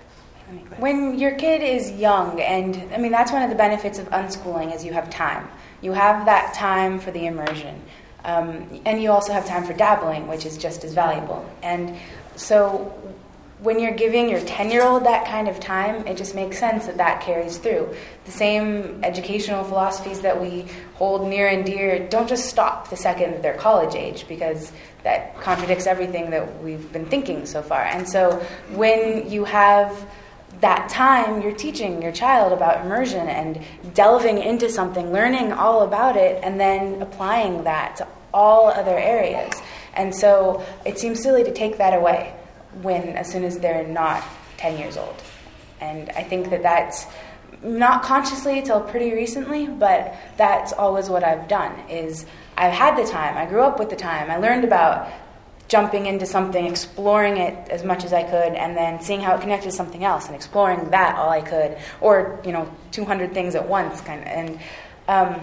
When your kid is young, and I mean, that's one of the benefits of unschooling, is you have time. You have that time for the immersion. Um, and you also have time for dabbling, which is just as valuable. And so when you're giving your ten-year-old that kind of time, it just makes sense that that carries through. The same educational philosophies that we hold near and dear don't just stop the second that they're college age, because that contradicts everything that we've been thinking so far. And so when you have that time, you're teaching your child about immersion and delving into something, learning all about it, and then applying that to all other areas. And so it seems silly to take that away when, as soon as they're not ten years old. And I think that that's not consciously till pretty recently, but that's always what I've done, is I've had the time. I grew up with the time. I learned about jumping into something, exploring it as much as I could, and then seeing how it connected to something else and exploring that all I could, or, you know, two hundred things at once, kind of. And um,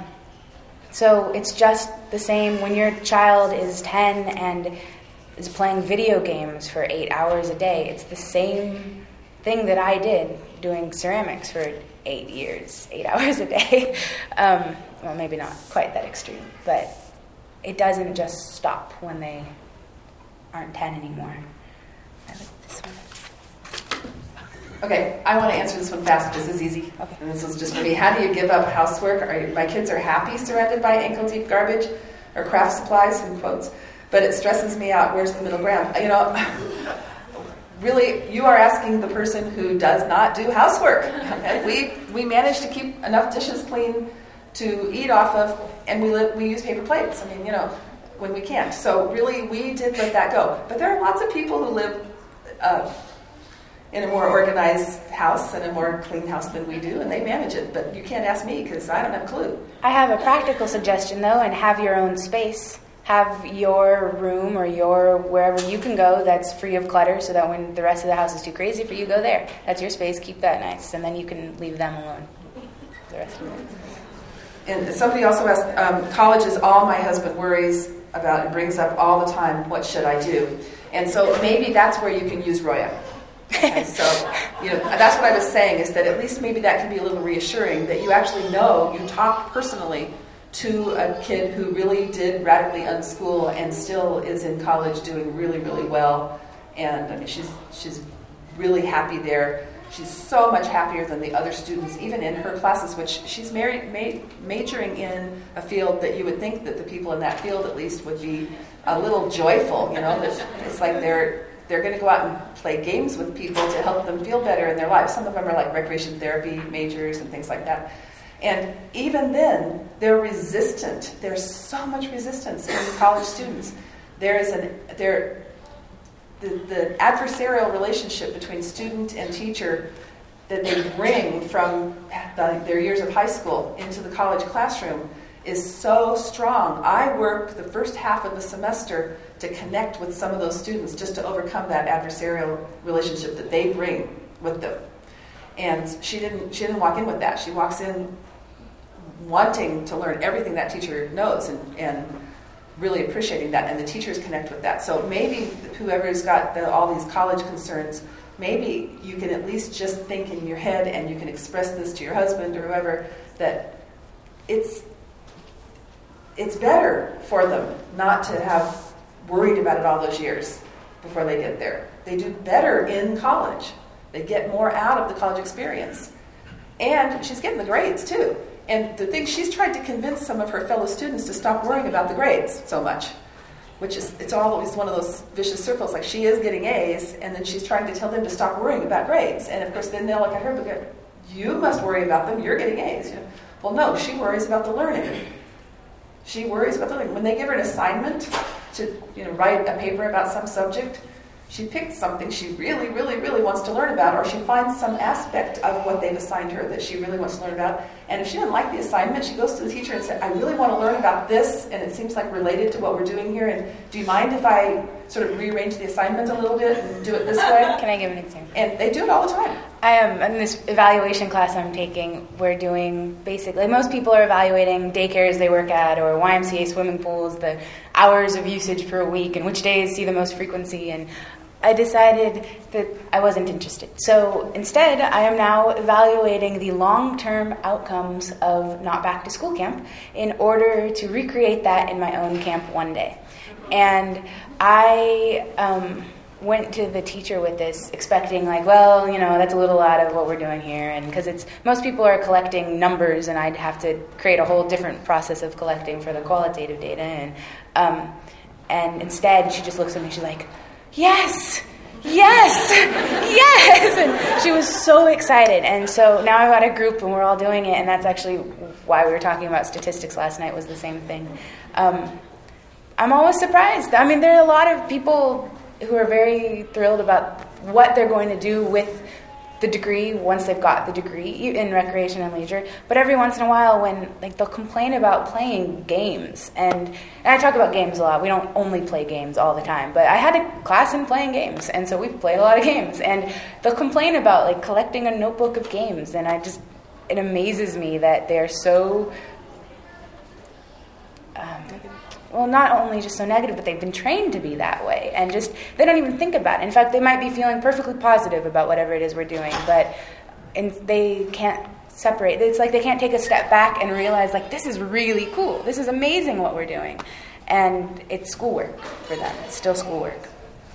so it's just the same when your child is ten and is playing video games for eight hours a day. It's the same thing that I did doing ceramics for eight years, eight hours a day. Um, well, maybe not quite that extreme, but it doesn't just stop when they aren't ten anymore. I like this one. Okay, I want to answer this one fast. This is easy. Okay. And this is just for me. How do you give up housework? Are you, my kids are happy surrounded by ankle-deep garbage or craft supplies, in quotes, but it stresses me out. Where's the middle ground? You know, really, you are asking the person who does not do housework. Okay? We we manage to keep enough dishes clean to eat off of, and we live, we use paper plates. I mean, you know, when we can't. So really, we did let that go. But there are lots of people who live uh, in a more organized house and a more clean house than we do, and they manage it. But you can't ask me because I don't have a clue. I have a practical suggestion, though, and have your own space. Have your room or your wherever you can go that's free of clutter, so that when the rest of the house is too crazy for you, go there. That's your space. Keep that nice, and then you can leave them alone for the rest of it. And somebody also asked, um, college is all my husband worries about and brings up all the time. What should I do? And so maybe that's where you can use Roya. Okay, so, you know, that's what I was saying, is that at least maybe that can be a little reassuring, that you actually know, you talked personally to a kid who really did radically unschool and still is in college doing really, really well. And I mean, she's she's really happy there. She's so much happier than the other students, even in her classes, which she's married, ma- majoring in a field that you would think that the people in that field at least would be a little joyful, you know, that it's like they're they're going to go out and play games with people to help them feel better in their lives. Some of them are like recreation therapy majors and things like that. And even then, they're resistant. There's so much resistance in college students. There is an there. The, the adversarial relationship between student and teacher that they bring from the, their years of high school into the college classroom is so strong. I worked the first half of the semester to connect with some of those students just to overcome that adversarial relationship that they bring with them. And she didn't she didn't walk in with that. She walks in wanting to learn everything that teacher knows and, and really appreciating that, and the teachers connect with that. So maybe whoever's got the, all these college concerns, maybe you can at least just think in your head, and you can express this to your husband or whoever, that it's it's better for them not to have worried about it all those years before they get there. They do better in college. They get more out of the college experience. And she's getting the grades too. And the thing, she's tried to convince some of her fellow students to stop worrying about the grades so much, which is, it's always one of those vicious circles. Like, she is getting A's, and then she's trying to tell them to stop worrying about grades. And of course, then they'll look at her and go, you must worry about them, you're getting A's. You know? Well, no, she worries about the learning. She worries about the learning. When they give her an assignment to, you know, write a paper about some subject, she picks something she really, really, really wants to learn about, or she finds some aspect of what they've assigned her that she really wants to learn about. And if she doesn't like the assignment, she goes to the teacher and says, I really want to learn about this, and it seems like related to what we're doing here, and do you mind if I sort of rearrange the assignment a little bit and do it this way? Can I give an example? And they do it all the time. I am in this evaluation class I'm taking. We're doing basically, most people are evaluating daycares they work at, or Y M C A swimming pools, the hours of usage per week, and which days see the most frequency. And I decided that I wasn't interested. So instead, I am now evaluating the long-term outcomes of Not Back to School Camp in order to recreate that in my own camp one day. And I um, went to the teacher with this expecting, like, well, you know, that's a little out of what we're doing here. And because it's, most people are collecting numbers, and I'd have to create a whole different process of collecting for the qualitative data. And, um, and instead, she just looks at me, she's like, yes, yes, yes. And she was so excited. And so now I've got a group and we're all doing it. And that's actually why we were talking about statistics last night, was the same thing. Um, I'm always surprised. I mean, there are a lot of people who are very thrilled about what they're going to do with the degree once they've got the degree in recreation and leisure. But every once in a while, when like they'll complain about playing games, and, and I talk about games a lot. We don't only play games all the time, but I had a class in playing games, and so we played a lot of games. And they'll complain about like collecting a notebook of games, and I just, it amazes me that they're so, um, well, not only just so negative, but they've been trained to be that way, and just, they don't even think about it. In fact, they might be feeling perfectly positive about whatever it is we're doing, but and they can't separate. It's like they can't take a step back and realize, like, this is really cool. This is amazing what we're doing. And it's schoolwork for them. It's still schoolwork.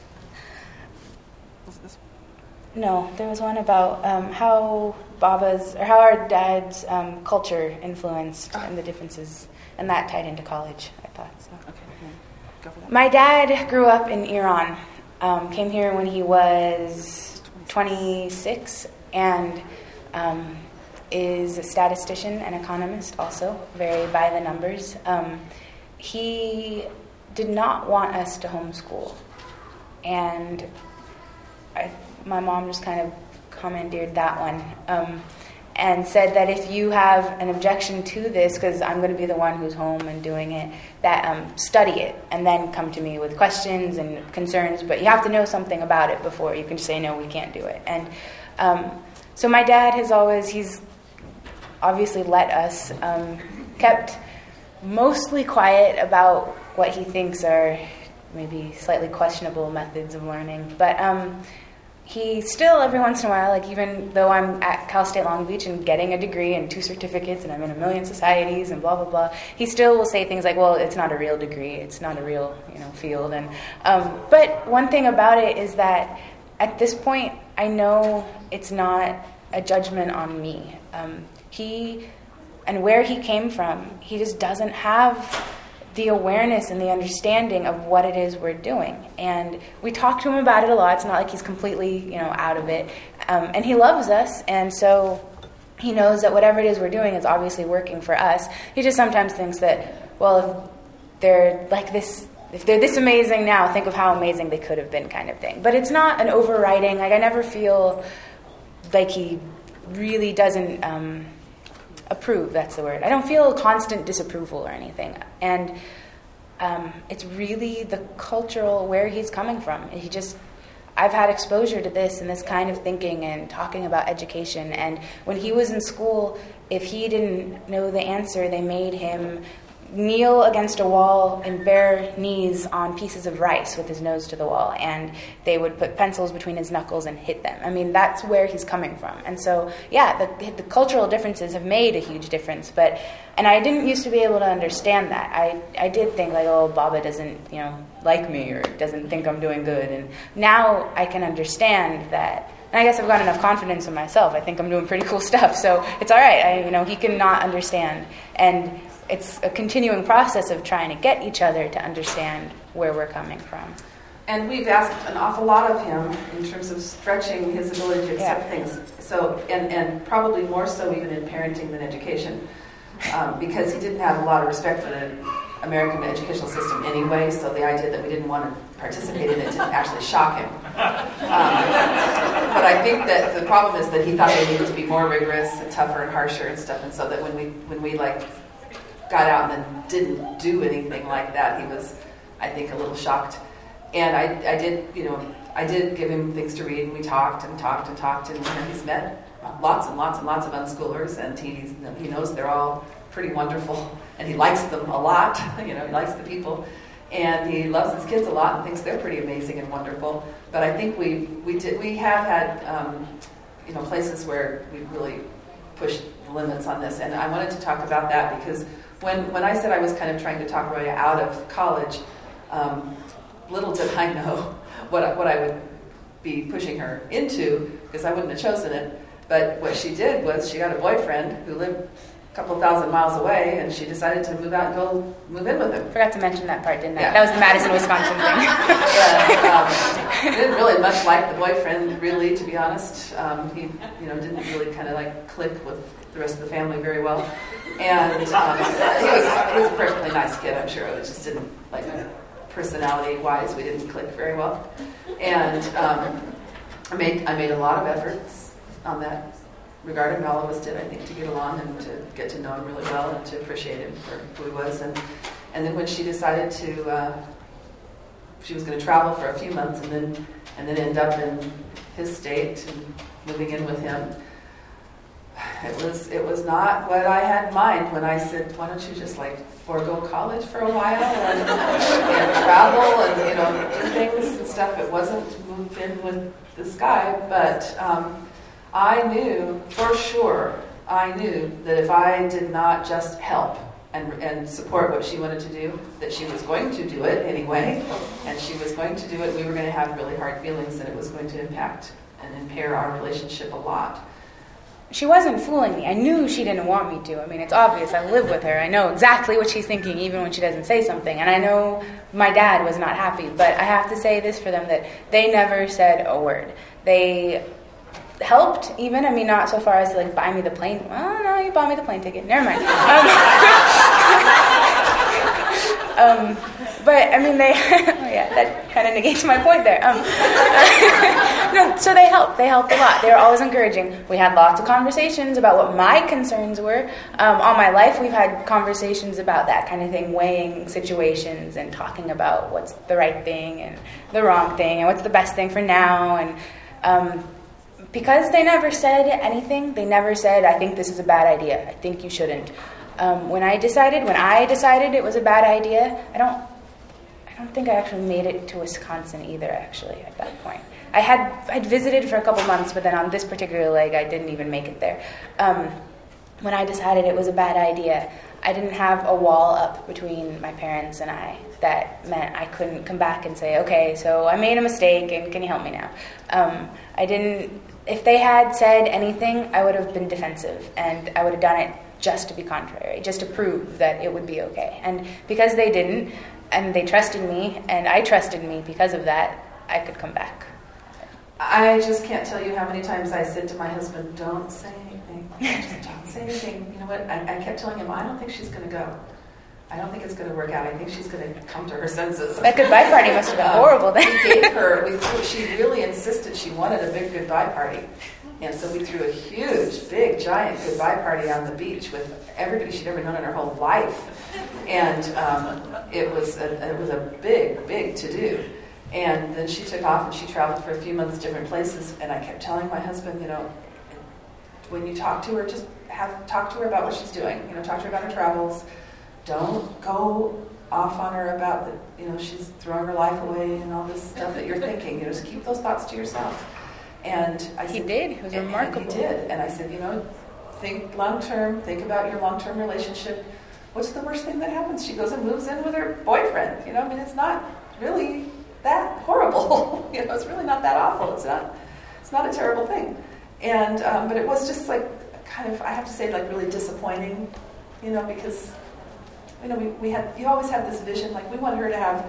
No, there was one about um, how Baba's, or how our dad's um, culture influenced and the differences, and that tied into college, I thought. So. Okay, go for that. My dad grew up in Iran, um, came here when he was twenty-six, and um, is a statistician and economist also, very by the numbers. Um, he did not want us to homeschool, and I, my mom just kind of commandeered that one. Um, and said that if you have an objection to this, because I'm going to be the one who's home and doing it, that um, study it and then come to me with questions and concerns, but you have to know something about it before you can just say, no, we can't do it. And um, so my dad has always, he's obviously let us, um, kept mostly quiet about what he thinks are maybe slightly questionable methods of learning, but um, he still, every once in a while, like even though I'm at Cal State Long Beach and getting a degree and two certificates and I'm in a million societies and blah, blah, blah, he still will say things like, well, it's not a real degree, it's not a real, you know, field. And um, but one thing about it is that at this point, I know it's not a judgment on me. Um, he, and where he came from, he just doesn't have the awareness and the understanding of what it is we're doing. And we talk to him about it a lot. It's not like he's completely, you know, out of it. Um, and he loves us, and so he knows that whatever it is we're doing is obviously working for us. He just sometimes thinks that, well, if they're like this, if they're this amazing now, think of how amazing they could have been, kind of thing. But it's not an overriding, like I never feel like he really doesn't um, approve, that's the word. I don't feel constant disapproval or anything. And um, it's really the cultural, where he's coming from. He just, I've had exposure to this and this kind of thinking and talking about education. And when he was in school, if he didn't know the answer, they made him kneel against a wall and bare knees on pieces of rice with his nose to the wall, and they would put pencils between his knuckles and hit them. I mean, that's where he's coming from. And so, yeah, the, the cultural differences have made a huge difference, but, and I didn't used to be able to understand that. I, I did think like, oh, Baba doesn't, you know, like me or doesn't think I'm doing good, and now I can understand that. And I guess I've got enough confidence in myself. I think I'm doing pretty cool stuff, so it's all right. I, you know, he can not understand, and it's a continuing process of trying to get each other to understand where we're coming from. And we've asked an awful lot of him in terms of stretching his ability to accept Yeah. things. So, and, and probably more so even in parenting than education, um, because he didn't have a lot of respect for the American educational system anyway, so the idea that we didn't want to participate in it didn't actually shock him. Um, but I think that the problem is that he thought they needed to be more rigorous and tougher and harsher and stuff, and so that when we, when we like, got out and then didn't do anything like that, he was, I think, a little shocked. And I, I did, you know, I did give him things to read, and we talked and talked and talked, and you know, he's met lots and lots and lots of unschoolers, and he, he knows they're all pretty wonderful, and he likes them a lot, you know, he likes the people, and he loves his kids a lot and thinks they're pretty amazing and wonderful. But I think we we did we have had, um, you know, places where we really pushed the limits on this, and I wanted to talk about that because When when I said I was kind of trying to talk Roya out of college, um, little did I know what I, what I would be pushing her into, because I wouldn't have chosen it. But what she did was she got a boyfriend who lived a couple thousand miles away, and she decided to move out and go move in with him. Forgot to mention that part, didn't I? Yeah. That was the Madison, Wisconsin thing. Yeah, um, I didn't really much like the boyfriend, really, to be honest. Um, he, you know, didn't really kind of like click with the rest of the family very well. And um, he, was, he was a perfectly nice kid, I'm sure. It just didn't, like, personality-wise, we didn't click very well. And um, I made I made a lot of efforts on that regard, and all of us did, I think, to get along and to get to know him really well and to appreciate him for who he was. And and then when she decided to, uh, she was going to travel for a few months and then and then end up in his state and moving in with him. It was it was not what I had in mind when I said, why don't you just like forego college for a while and, and travel and, you know, do things and stuff. It wasn't move in with this guy, but um, I knew for sure, I knew that if I did not just help and and support what she wanted to do, that she was going to do it anyway, and she was going to do it, we were going to have really hard feelings, and it was going to impact and impair our relationship a lot. She wasn't fooling me. I knew she didn't want me to. I mean, it's obvious. I live with her. I know exactly what she's thinking, even when she doesn't say something. And I know my dad was not happy. But I have to say this for them, that they never said a word. They helped, even. I mean, not so far as to, like, buy me the plane. Well, no, you bought me the plane ticket. Never mind. Um, um, but, I mean, they... oh, yeah, that kind of negates my point there. Um, no, so they helped. They helped a lot. They were always encouraging. We had lots of conversations about what my concerns were. Um, all my life, we've had conversations about that kind of thing, weighing situations and talking about what's the right thing and the wrong thing and what's the best thing for now. And um, because they never said anything, they never said, I think this is a bad idea. I think you shouldn't. Um, when I decided, when I decided it was a bad idea, I don't... I don't think I actually made it to Wisconsin either, actually, at that point. I had I'd visited for a couple months, but then on this particular leg, I didn't even make it there. Um, when I decided it was a bad idea, I didn't have a wall up between my parents and I that meant I couldn't come back and say, okay, so I made a mistake, and can you help me now? Um, I didn't, if they had said anything, I would have been defensive, and I would have done it just to be contrary, just to prove that it would be okay. And because they didn't, and they trusted me, and I trusted me because of that, I could come back. I just can't tell you how many times I said to my husband, don't say anything. Just don't say anything. You know what? I, I kept telling him, I don't think she's going to go. I don't think it's going to work out. I think she's going to come to her senses. That goodbye party must have been horrible then. We gave her, we threw, she really insisted she wanted a big goodbye party. And so we threw a huge, big, giant goodbye party on the beach with everybody she'd ever known in her whole life. And um, it was a, it was a big, big to-do. And then she took off and she traveled for a few months different places. And I kept telling my husband, you know, when you talk to her, just have talk to her about what she's doing. You know, talk to her about her travels. Don't go off on her about that, you know, she's throwing her life away and all this stuff that you're thinking. You know, just keep those thoughts to yourself. And I he said, did. It was and, remarkable. And he did. And I said, you know, think long term. Think about your long term relationship. What's the worst thing that happens? She goes and moves in with her boyfriend. You know, I mean, it's not really that horrible. You know, it's really not that awful. It's not. It's not a terrible thing. And um, but it was just like kind of, I have to say, like really disappointing. You know, because you know we, we had you always have this vision, like we want her to have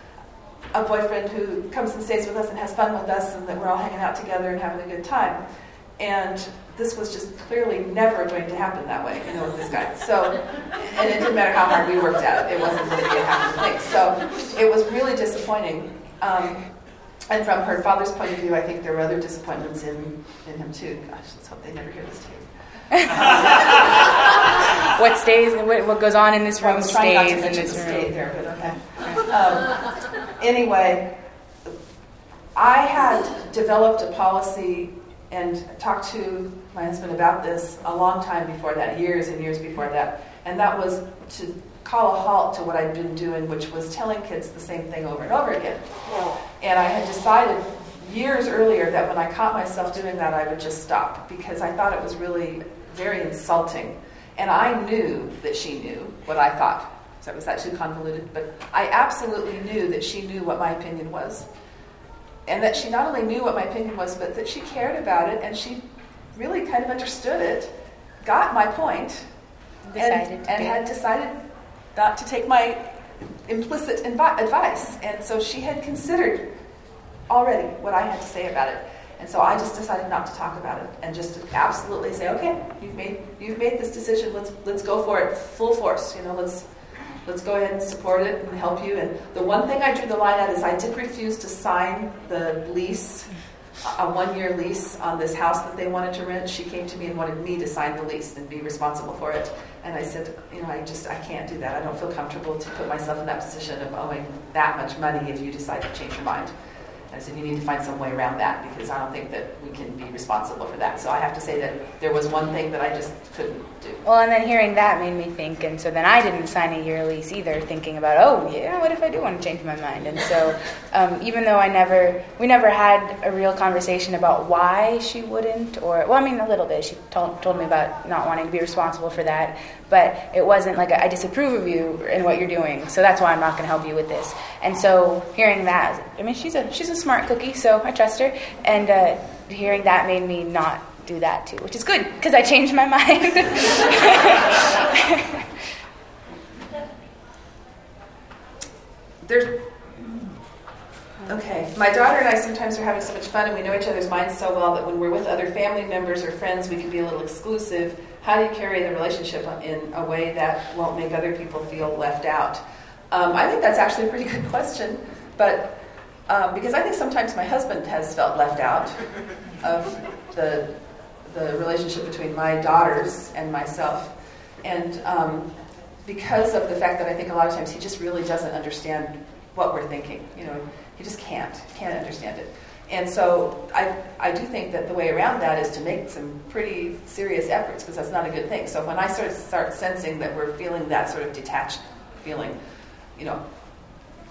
a boyfriend who comes and stays with us and has fun with us, and that we're all hanging out together and having a good time. And this was just clearly never going to happen that way, you know, with this guy. So, and it didn't matter how hard we worked at it; it wasn't going to be a happening thing. So, it was really disappointing. Um, and from her father's point of view, I think there were other disappointments in, in him too. Gosh, let's hope they never hear this tape. What stays, what, what goes on in this room well, stays in this room. Stayed there, but okay. Um, anyway, I had developed a policy and talked to my husband about this a long time before that, years and years before that, and that was to call a halt to what I'd been doing, which was telling kids the same thing over and over again. And I had decided years earlier that when I caught myself doing that, I would just stop, because I thought it was really very insulting. And I knew that she knew what I thought. So was that too convoluted? But I absolutely knew that she knew what my opinion was. And that she not only knew what my opinion was, but that she cared about it, and she really kind of understood it, got my point, Decided and, to and do had it. decided not to take my implicit invi- advice. And so she had considered already what I had to say about it. And so I just decided not to talk about it, and just to absolutely say, okay, you've made you've made this decision, let's let's go for it full force. You know, let's let's go ahead and support it and help you. And the one thing I drew the line at is I did refuse to sign the lease, a one-year lease on this house that they wanted to rent. She came to me and wanted me to sign the lease and be responsible for it. And I said, you know, I just, I can't do that. I don't feel comfortable to put myself in that position of owing that much money if you decide to change your mind. And I said, you need to find some way around that, because I don't think that we can be responsible for that. So I have to say that there was one thing that I just couldn't do. Well, and then hearing that made me think, and so then I didn't sign a year lease either, thinking about, oh, yeah, what if I do want to change my mind? And so um, even though I never, we never had a real conversation about why she wouldn't, or, well, I mean, a little bit. She told, told me about not wanting to be responsible for that, but it wasn't like, a, I disapprove of you and what you're doing, so that's why I'm not going to help you with this. And so hearing that, I mean, she's a she's a smart cookie, so I trust her, and uh, hearing that made me not do that too, which is good, because I changed my mind. There's, okay, my daughter and I sometimes are having so much fun, and we know each other's minds so well that when we're with other family members or friends, we can be a little exclusive. How do you carry the relationship in a way that won't make other people feel left out? Um, I think that's actually a pretty good question, but um, because I think sometimes my husband has felt left out of the the relationship between my daughters and myself, and um, because of the fact that I think a lot of times he just really doesn't understand what we're thinking. You know, he just can't can't understand it. And so I I do think that the way around that is to make some pretty serious efforts, because that's not a good thing. So when I sort of start sensing that we're feeling that sort of detached feeling, you know,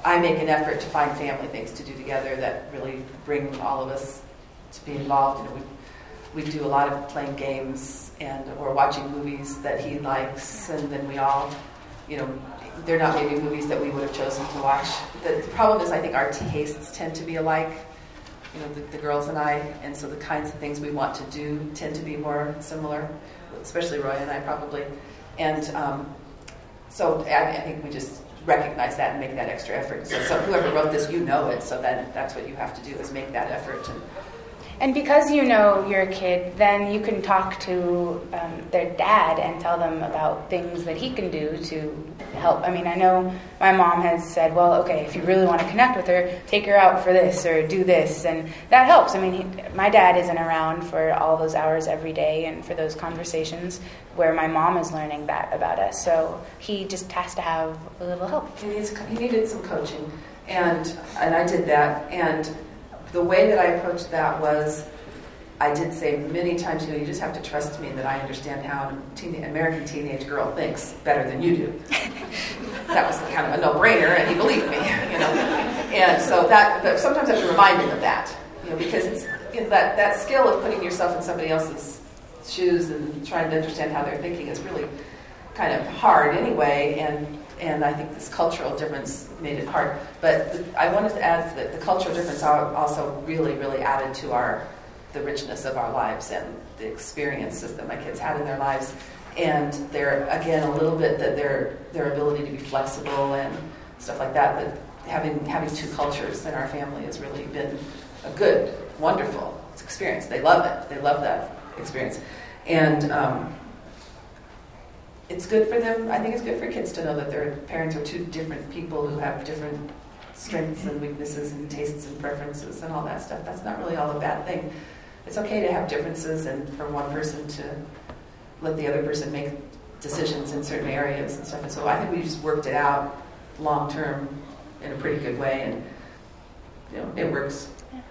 I make an effort to find family things to do together that really bring all of us to be involved. You know, we, we do a lot of playing games and or watching movies that he likes, and then we all, you know, they're not maybe movies that we would have chosen to watch. The, the problem is I think our tastes tend to be alike, you know, the, the girls and I, and so the kinds of things we want to do tend to be more similar, especially Roy and I probably. And um, so I, I think we just recognize that and make that extra effort. So, so whoever wrote this, you know it, so then that's what you have to do is make that effort. And, And because you know you're a kid, then you can talk to um, their dad and tell them about things that he can do to help. I mean, I know my mom has said, well, okay, if you really want to connect with her, take her out for this or do this, and that helps. I mean, he, my dad isn't around for all those hours every day and for those conversations where my mom is learning that about us, so he just has to have a little help. He, needs, he needed some coaching, and and I did that, and the way that I approached that was, I did say many times, you know, you just have to trust me that I understand how an teen- American teenage girl thinks better than you do. That was kind of a no-brainer, and he believed me, you know. And so that, but sometimes I have to remind him of that, you know, because it's you know, that that skill of putting yourself in somebody else's shoes and trying to understand how they're thinking is really kind of hard anyway, and. And I think this cultural difference made it hard. But the, I wanted to add that the cultural difference also really, really added to our the richness of our lives and the experiences that my kids had in their lives. And they're, again, a little bit that their their ability to be flexible and stuff like that, that having having two cultures in our family has really been a good, wonderful experience. They love it. They love that experience. And um, it's good for them. I think it's good for kids to know that their parents are two different people who have different strengths and weaknesses and tastes and preferences and all that stuff. That's not really all a bad thing. It's okay to have differences and for one person to let the other person make decisions in certain areas and stuff. And so I think we just worked it out long term in a pretty good way, and you know, it works.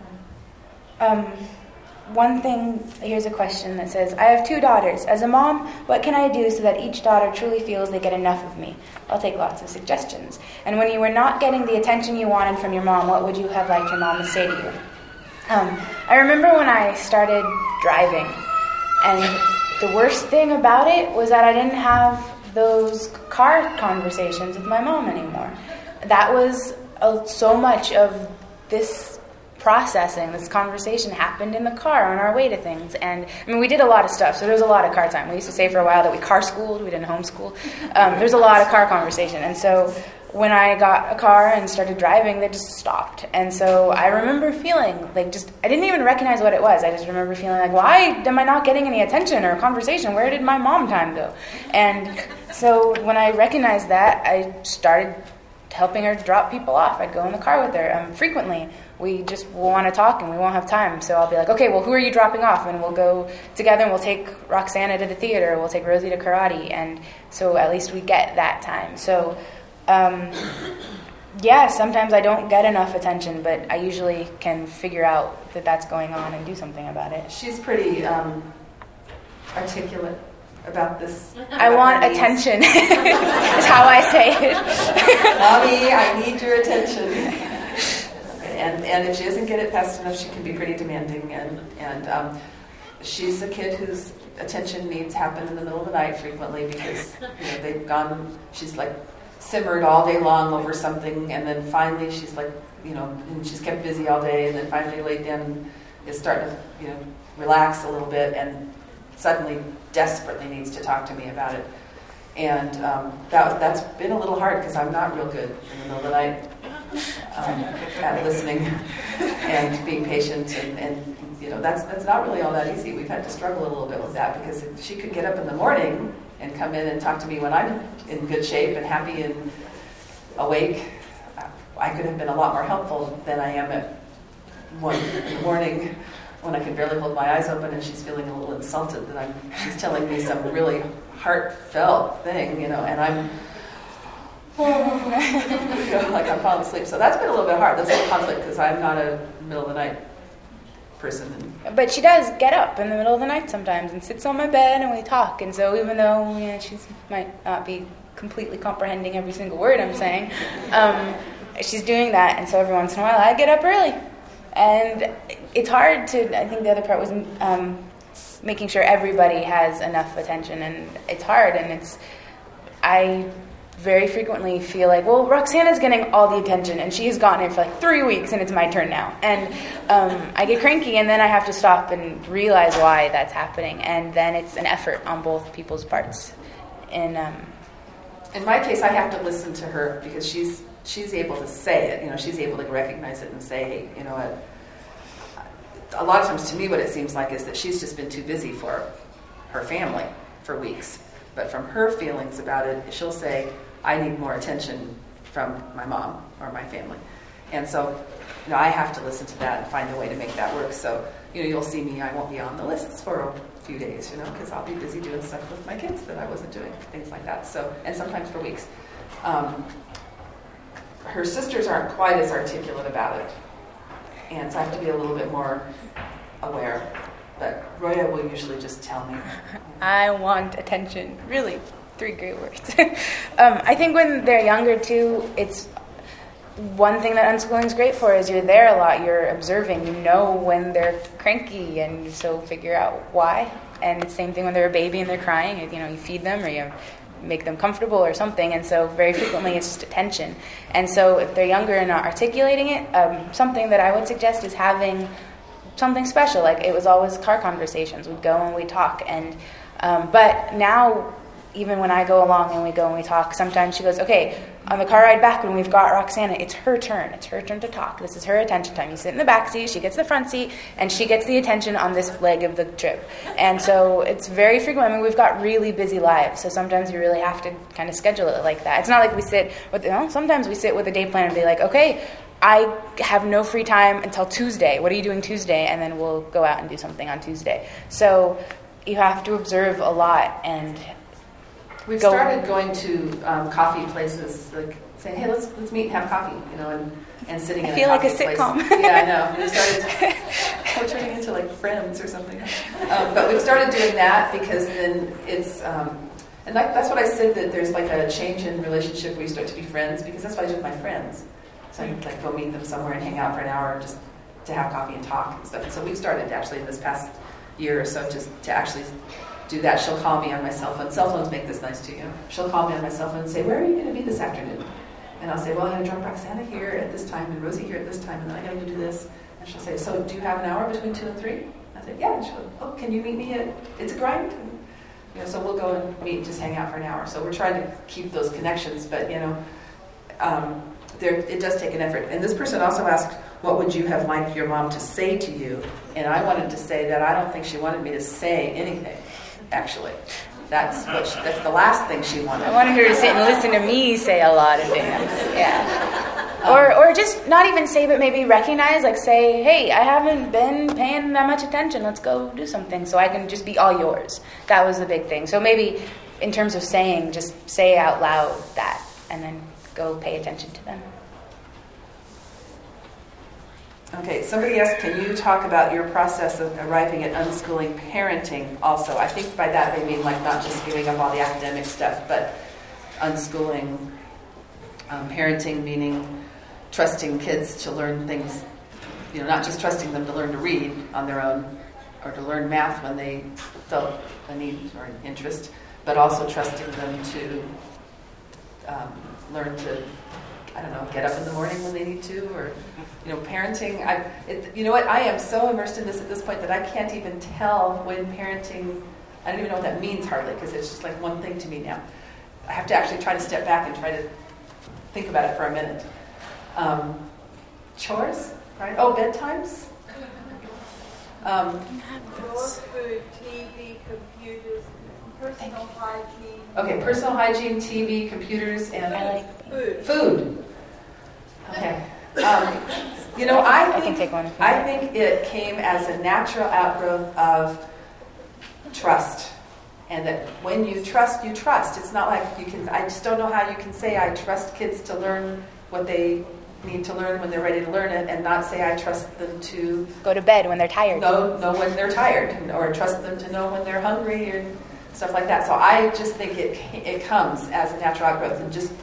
Um, One thing, here's a question that says, I have two daughters. As a mom, what can I do so that each daughter truly feels they get enough of me? I'll take lots of suggestions. And when you were not getting the attention you wanted from your mom, what would you have liked your mom to say to you? Um, I remember when I started driving, and the worst thing about it was that I didn't have those car conversations with my mom anymore. That was uh, so much of this processing, this conversation happened in the car on our way to things. And I mean, we did a lot of stuff, so there was a lot of car time. We used to say for a while that we car schooled, we didn't homeschool. Um, there's a lot of car conversation. And so when I got a car and started driving, they just stopped. And so I remember feeling like just, I didn't even recognize what it was. I just remember feeling like, why am I not getting any attention or conversation? Where did my mom time go? And so when I recognized that, I started helping her drop people off. I'd go in the car with her um, frequently. We just want to talk and we won't have time. So I'll be like, okay, well, who are you dropping off? And we'll go together and we'll take Roxana to the theater. We'll take Rosie to karate. And so at least we get that time. So, um, yeah, sometimes I don't get enough attention, but I usually can figure out that that's going on and do something about it. She's pretty um, articulate about this. I want attention, is how I say it. Mommy, I need your attention. And and if she doesn't get it fast enough, she can be pretty demanding. And, and um, she's a kid whose attention needs happen in the middle of the night frequently because you know, they've gone, she's like simmered all day long over something, and then finally she's like, you know, and she's kept busy all day, and then finally laid down and is starting to, you know, relax a little bit, and suddenly desperately needs to talk to me about it. And um, that was, that's been a little hard because I'm not real good in the middle of the night um, at listening and being patient, and, and you know that's that's not really all that easy. We've had to struggle a little bit with that because if she could get up in the morning and come in and talk to me when I'm in good shape and happy and awake, I could have been a lot more helpful than I am at one in the morning when I can barely hold my eyes open and she's feeling a little insulted that I'm she's telling me some really heartfelt thing, you know, and I'm you know, like I'm falling asleep. So that's been a little bit hard. That's a little conflict because I'm not a middle of the night person. But she does get up in the middle of the night sometimes and sits on my bed and we talk. And so even though you know, she might not be completely comprehending every single word I'm saying, um, she's doing that, and so every once in a while I get up early. And it's hard to, I think the other part was um, making sure everybody has enough attention, and it's hard, and it's, I very frequently feel like, well, Roxana's getting all the attention, and she's gotten it for like three weeks, and it's my turn now. And um, I get cranky, and then I have to stop and realize why that's happening, and then it's an effort on both people's parts. And um, in my case, I have to listen to her because she's she's able to say it. You know, she's able to recognize it and say, hey, you know what? A lot of times, to me, what it seems like is that she's just been too busy for her family for weeks. But from her feelings about it, she'll say, I need more attention from my mom or my family. And so, you know, I have to listen to that and find a way to make that work. So, you know, you'll see me, I won't be on the lists for a few days, you know, because I'll be busy doing stuff with my kids that I wasn't doing, things like that. So, and sometimes for weeks. Um, her sisters aren't quite as articulate about it. And so I have to be a little bit more aware. But Roya will usually just tell me. I want attention. Really, three great words. um, I think when they're younger, too, it's one thing that unschooling is great for is you're there a lot. You're observing. You know when they're cranky, and you so figure out why. And it's the same thing when they're a baby and they're crying. You know, you feed them or you make them comfortable or something. And so very frequently it's just attention. And so if they're younger and not articulating it, um, something that I would suggest is having something special. Like it was always car conversations. We'd go and we'd talk. And um, but now, even when I go along and we go and we talk, sometimes she goes, okay, on the car ride back when we've got Roxana, it's her turn. It's her turn to talk. This is her attention time. You sit in the back seat, she gets the front seat, and she gets the attention on this leg of the trip. And so it's very frequent. I mean, we've got really busy lives, so sometimes you really have to kind of schedule it like that. It's not like we sit with, you know, sometimes we sit with a day plan and be like, okay, I have no free time until Tuesday. What are you doing Tuesday? And then we'll go out and do something on Tuesday. So you have to observe a lot and We've go. started going to um, coffee places, like saying, "Hey, let's let's meet and have coffee," you know, and, and sitting I in feel a like coffee a sitcom. place. Yeah, I know. We've started. We're turning into like Friends or something. Um, but we've started doing that because then it's, um, and that, that's what I said, that there's like a change in relationship where you start to be friends, because that's what I do with my friends. So I like go meet them somewhere and hang out for an hour just to have coffee and talk and stuff. And so we've started actually in this past year or so just to actually do that. She'll call me on my cell phone. Cell phones make this nice too, you know. She'll call me on my cell phone and say, "Where are you going to be this afternoon?" And I'll say, "Well, I'm going to drop Roxana here at this time and Rosie here at this time, and then I got to go do this." And she'll say, "So do you have an hour between two and three?" I say, "Yeah." And she'll go, "Oh, can you meet me at It's a Grind?" And, you know, so we'll go and meet and just hang out for an hour. So we're trying to keep those connections, but you know, um, there it does take an effort. And this person also asked, "What would you have liked your mom to say to you?" And I wanted to say that I don't think she wanted me to say anything. Actually, that's what she, that's the last thing she wanted. I wanted her to sit and listen to me say a lot of things. Yeah. Um, or or just not even say, but maybe recognize, like say, "Hey, I haven't been paying that much attention. Let's go do something so I can just be all yours." That was the big thing. So maybe in terms of saying, just say out loud that and then go pay attention to them. Okay, somebody asked, can you talk about your process of arriving at unschooling parenting also? I think by that they mean like not just giving up all the academic stuff, but unschooling um, parenting, meaning trusting kids to learn things, you know, not just trusting them to learn to read on their own or to learn math when they felt a need or an interest, but also trusting them to um, learn to, I don't know, get up in the morning when they need to, or, you know, parenting. I, it, you know what, I am so immersed in this at this point that I can't even tell when parenting, I don't even know what that means hardly, because it's just like one thing to me now. I have to actually try to step back and try to think about it for a minute. Um, chores, right? Oh, bedtimes? Um, food, T V, computers, personal hygiene. okay, personal hygiene, T V, computers, and I like Food. food. Okay. Um, you know, I think, I can take one. I think it came as a natural outgrowth of trust. And that when you trust, you trust. It's not like you can, I just don't know how you can say I trust kids to learn what they need to learn when they're ready to learn it, and not say I trust them to Go to bed when they're tired. know, know when they're tired, or trust them to know when they're hungry, or stuff like that. So I just think it it comes as a natural outgrowth, and just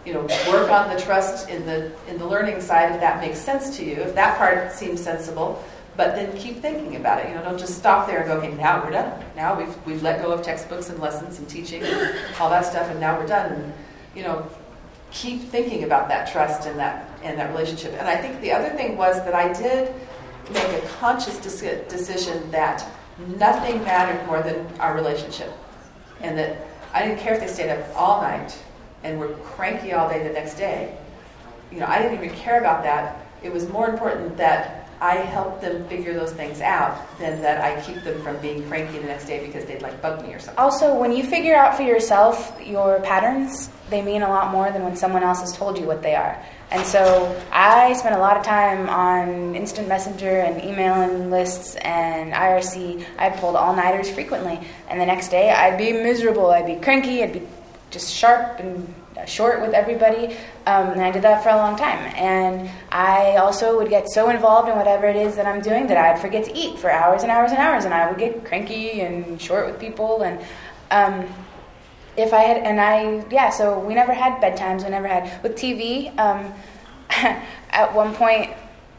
you know, work on the trust in the in the learning side if that makes sense to you, if that part seems sensible. But then keep thinking about it. You know, don't just stop there and go, okay, now we're done. Now we've we've let go of textbooks and lessons and teaching and all that stuff, and now we're done. And, you know, keep thinking about that trust and that and that relationship. And I think the other thing was that I did make a conscious deci- decision that nothing mattered more than our relationship, and that I didn't care if they stayed up all night and were cranky all day the next day. You know, I didn't even care about that. It was more important that I help them figure those things out than that I keep them from being cranky the next day because they'd like bug me or something. Also, when you figure out for yourself your patterns, they mean a lot more than when someone else has told you what they are. And so I spent a lot of time on instant messenger and emailing lists and I R C. I pulled all-nighters frequently. And the next day I'd be miserable. I'd be cranky. I'd be just sharp and short with everybody, um, and I did that for a long time. And I also would get so involved in whatever it is that I'm doing that I'd forget to eat for hours and hours and hours, and I would get cranky and short with people. And um, if I had, and I, yeah, so we never had bedtimes. We never had with T V. Um, at one point,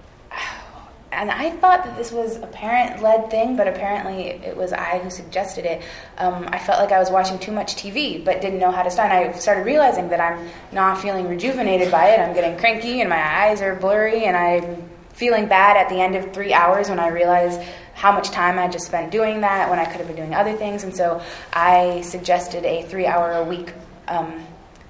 and I thought that this was a parent-led thing, but apparently it was I who suggested it. Um, I felt like I was watching too much T V, but didn't know how to stop. And I started realizing that I'm not feeling rejuvenated by it. I'm getting cranky, and my eyes are blurry, and I'm feeling bad at the end of three hours when I realize how much time I just spent doing that when I could have been doing other things. And so I suggested a three-hour-a-week um,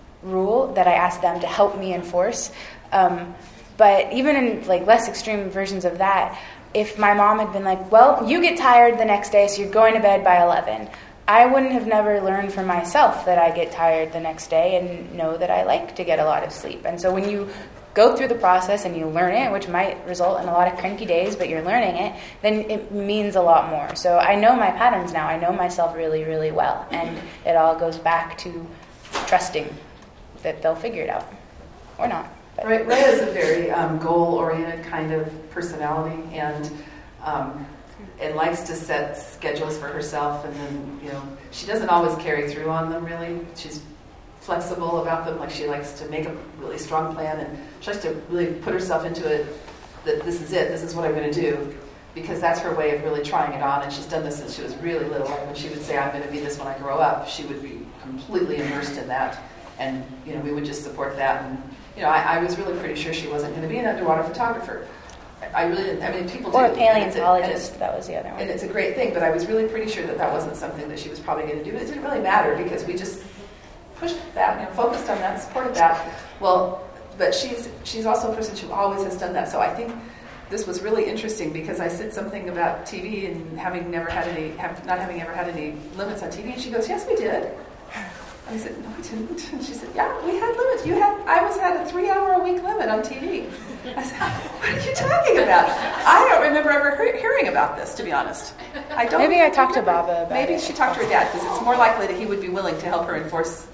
rule that I asked them to help me enforce. Um, But even in like less extreme versions of that, if my mom had been like, well, you get tired the next day, so you're going to bed by eleven, I wouldn't have never learned for myself that I get tired the next day and know that I like to get a lot of sleep. And so when you go through the process and you learn it, which might result in a lot of cranky days, but you're learning it, then it means a lot more. So I know my patterns now. I know myself really, really well. And it all goes back to trusting that they'll figure it out or not. Right, Rhea is a very um, goal-oriented kind of personality, and um, and likes to set schedules for herself. And then, you know, she doesn't always carry through on them. Really, she's flexible about them. Like, she likes to make a really strong plan, and she likes to really put herself into it. That this is it. This is what I'm going to do, because that's her way of really trying it on. And she's done this since she was really little. Like when she would say, "I'm going to be this when I grow up," she would be completely immersed in that, and you know, we would just support that. And you know, I, I was really pretty sure she wasn't going to be an underwater photographer. I really didn't. I mean, people do. Or a and paleontologist. it's a, that was the other one. And it's a great thing, but I was really pretty sure that that wasn't something that she was probably going to do. It didn't really matter because we just pushed that, you know, focused on that, supported that. Well, but she's she's also a person who always has done that. So I think this was really interesting because I said something about T V and having never had any, have, not having ever had any limits on T V, and she goes, "Yes, we did." And I said, "No, we didn't." And she said, "Yeah, we had limits. You had, I was had a three-hour-a-week limit on T V." I said, "What are you talking about?" I don't remember ever he- hearing about this, to be honest. I don't. Maybe I talked to Baba about Maybe it. she talked to her dad, because it's more likely that he would be willing to help her enforce.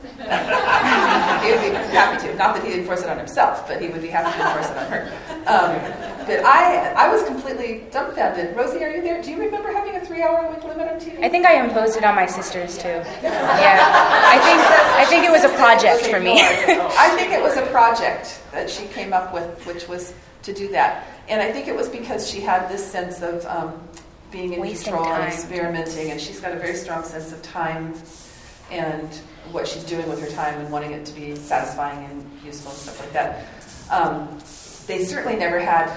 He would be happy to. Not that he'd enforce it on himself, but he would be happy to enforce it on her. Um, but I, I was completely dumbfounded. Rosie, are you there? Do you remember having a three-hour-a-week limit on T V? I think I imposed it on my sisters too. Yeah, I think I think it was a project for me. I think it was a project that she came up with, which was to do that. And I think it was because she had this sense of um, being in Wasting control and time. experimenting, and she's got a very strong sense of time and what she's doing with her time and wanting it to be satisfying and useful and stuff like that. Um, they certainly never had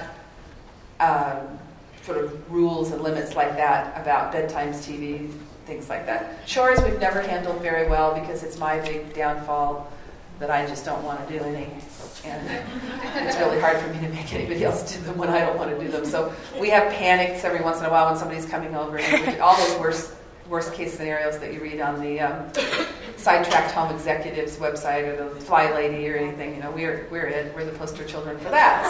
um, sort of rules and limits like that about bedtimes, T V, things like that. Chores we've never handled very well because it's my big downfall that I just don't want to do any. And it's really hard for me to make anybody else do them when I don't want to do them. So we have panics every once in a while when somebody's coming over. And we, all those worst worst case scenarios that you read on the um, Sidetracked Home Executives website or the Fly Lady or anything, you know, we're we're it. We're the poster children for that.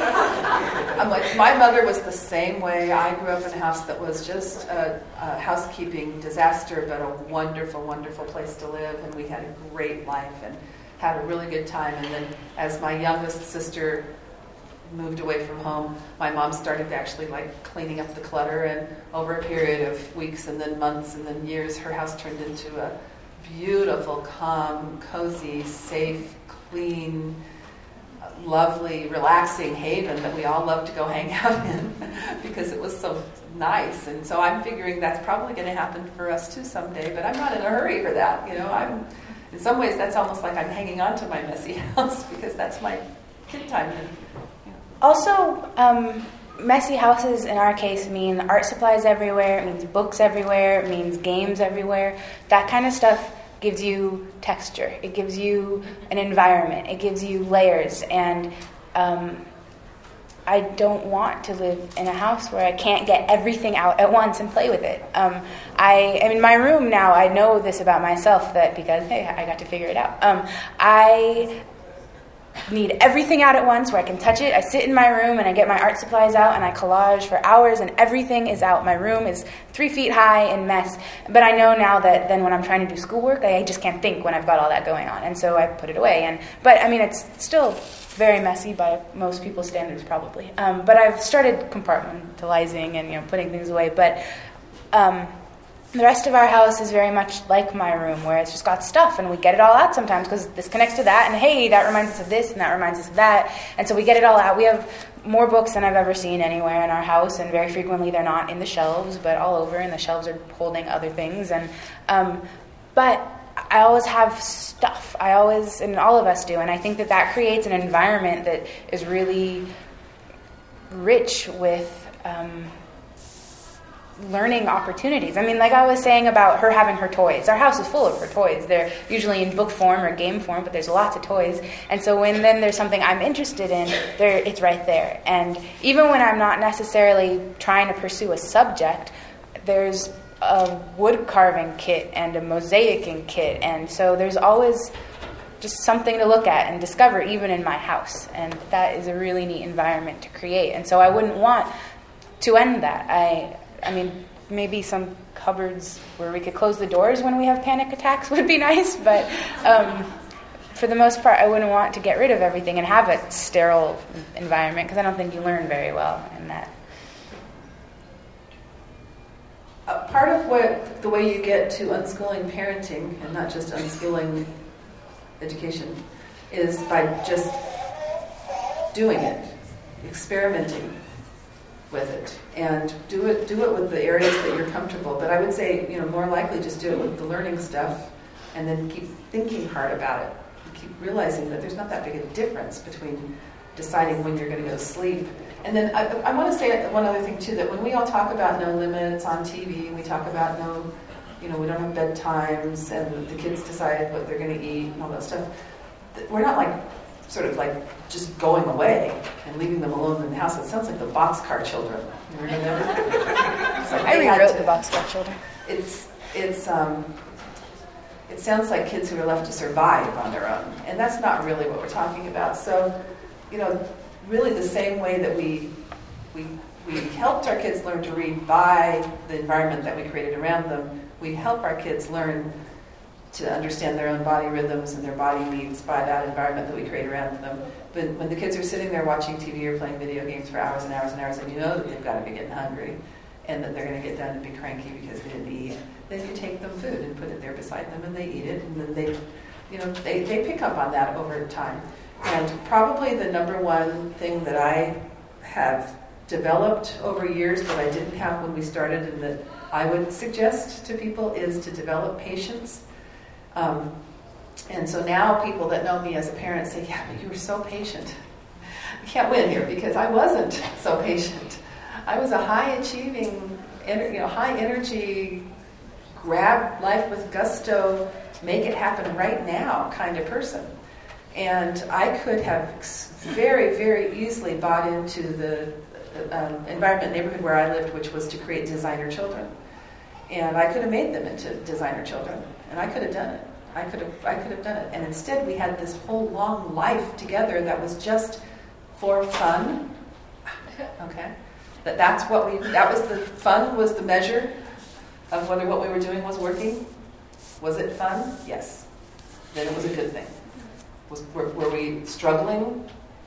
So I'm like, my mother was the same way. I grew up in a house that was just a, a housekeeping disaster, but a wonderful, wonderful place to live, and we had a great life and had a really good time. And then as my youngest sister moved away from home, my mom started actually like cleaning up the clutter, and over a period of weeks and then months and then years, her house turned into a beautiful, calm, cozy, safe, clean, lovely, relaxing haven that we all love to go hang out in because it was so nice. And so I'm figuring that's probably going to happen for us too someday, but I'm not in a hurry for that. You know, I'm in some ways that's almost like I'm hanging on to my messy house because that's my kid time. And, you know. Also, um, messy houses in our case mean art supplies everywhere, it means books everywhere, it means games everywhere. That kind of stuff gives you texture. It gives you an environment. It gives you layers. And um, I don't want to live in a house where I can't get everything out at once and play with it. Um, I am in my room now. I know this about myself that because, hey, I got to figure it out. Um, I need everything out at once where I can touch it. I sit in my room and I get my art supplies out and I collage for hours and everything is out. My room is three feet high in mess. But I know now that then when I'm trying to do schoolwork, I just can't think when I've got all that going on. And so I put it away. And But, I mean, it's still very messy by most people's standards probably. Um, but I've started compartmentalizing and, you know, putting things away. But um, the rest of our house is very much like my room, where it's just got stuff, and we get it all out sometimes because this connects to that, and hey, that reminds us of this, and that reminds us of that, and so we get it all out. We have more books than I've ever seen anywhere in our house, and very frequently they're not in the shelves, but all over, and the shelves are holding other things, and um, but I always have stuff. I always, and all of us do, and I think that that creates an environment that is really rich with um, learning opportunities. I mean, like I was saying about her having her toys. Our house is full of her toys. They're usually in book form or game form, but there's lots of toys. And so when then there's something I'm interested in, there it's right there. And even when I'm not necessarily trying to pursue a subject, there's a wood carving kit and a mosaicing kit. And so there's always just something to look at and discover, even in my house. And that is a really neat environment to create. And so I wouldn't want to end that. I I mean, maybe some cupboards where we could close the doors when we have panic attacks would be nice, but um, for the most part, I wouldn't want to get rid of everything and have a sterile environment, because I don't think you learn very well in that. Uh, part of what the way you get to unschooling parenting, and not just unskilling education, is by just doing it, experimenting with it, and do it do it with the areas that you're comfortable. But I would say, you know, more likely just do it with the learning stuff, and then keep thinking hard about it. And keep realizing that there's not that big a difference between deciding when you're going to go to sleep. And then I, I want to say one other thing too, that when we all talk about no limits on T V, we talk about no, you know, we don't have bedtimes, and the kids decide what they're going to eat and all that stuff. We're not like sort of like just going away and leaving them alone in the house. It sounds like the Boxcar Children. You remember? Like I rewrote the Boxcar Children. It's it's um, it sounds like kids who are left to survive on their own, and that's not really what we're talking about. So, you know, really the same way that we we we helped our kids learn to read by the environment that we created around them, we help our kids learn to understand their own body rhythms and their body needs by that environment that we create around them. But when the kids are sitting there watching T V or playing video games for hours and hours and hours, and you know that they've got to be getting hungry and that they're going to get done and be cranky because they didn't eat, then you take them food and put it there beside them and they eat it, and then they, you know, they, they pick up on that over time. And probably the number one thing that I have developed over years that I didn't have when we started, and that I would suggest to people, is to develop patience. Um, and so now people that know me as a parent say, yeah, but you were so patient. I can't win here because I wasn't so patient. I was a high-achieving, you know, high-energy, grab life with gusto, make it happen right now kind of person. And I could have very, very easily bought into the um, environment neighborhood where I lived, which was to create designer children. And I could have made them into designer children, and I could have done it. I could have, I could have done it. And instead, we had this whole long life together that was just for fun. Okay, that that's what we. That was the fun was the measure of whether what we were doing was working. Was it fun? Yes. Then it was a good thing. Was were, were we struggling?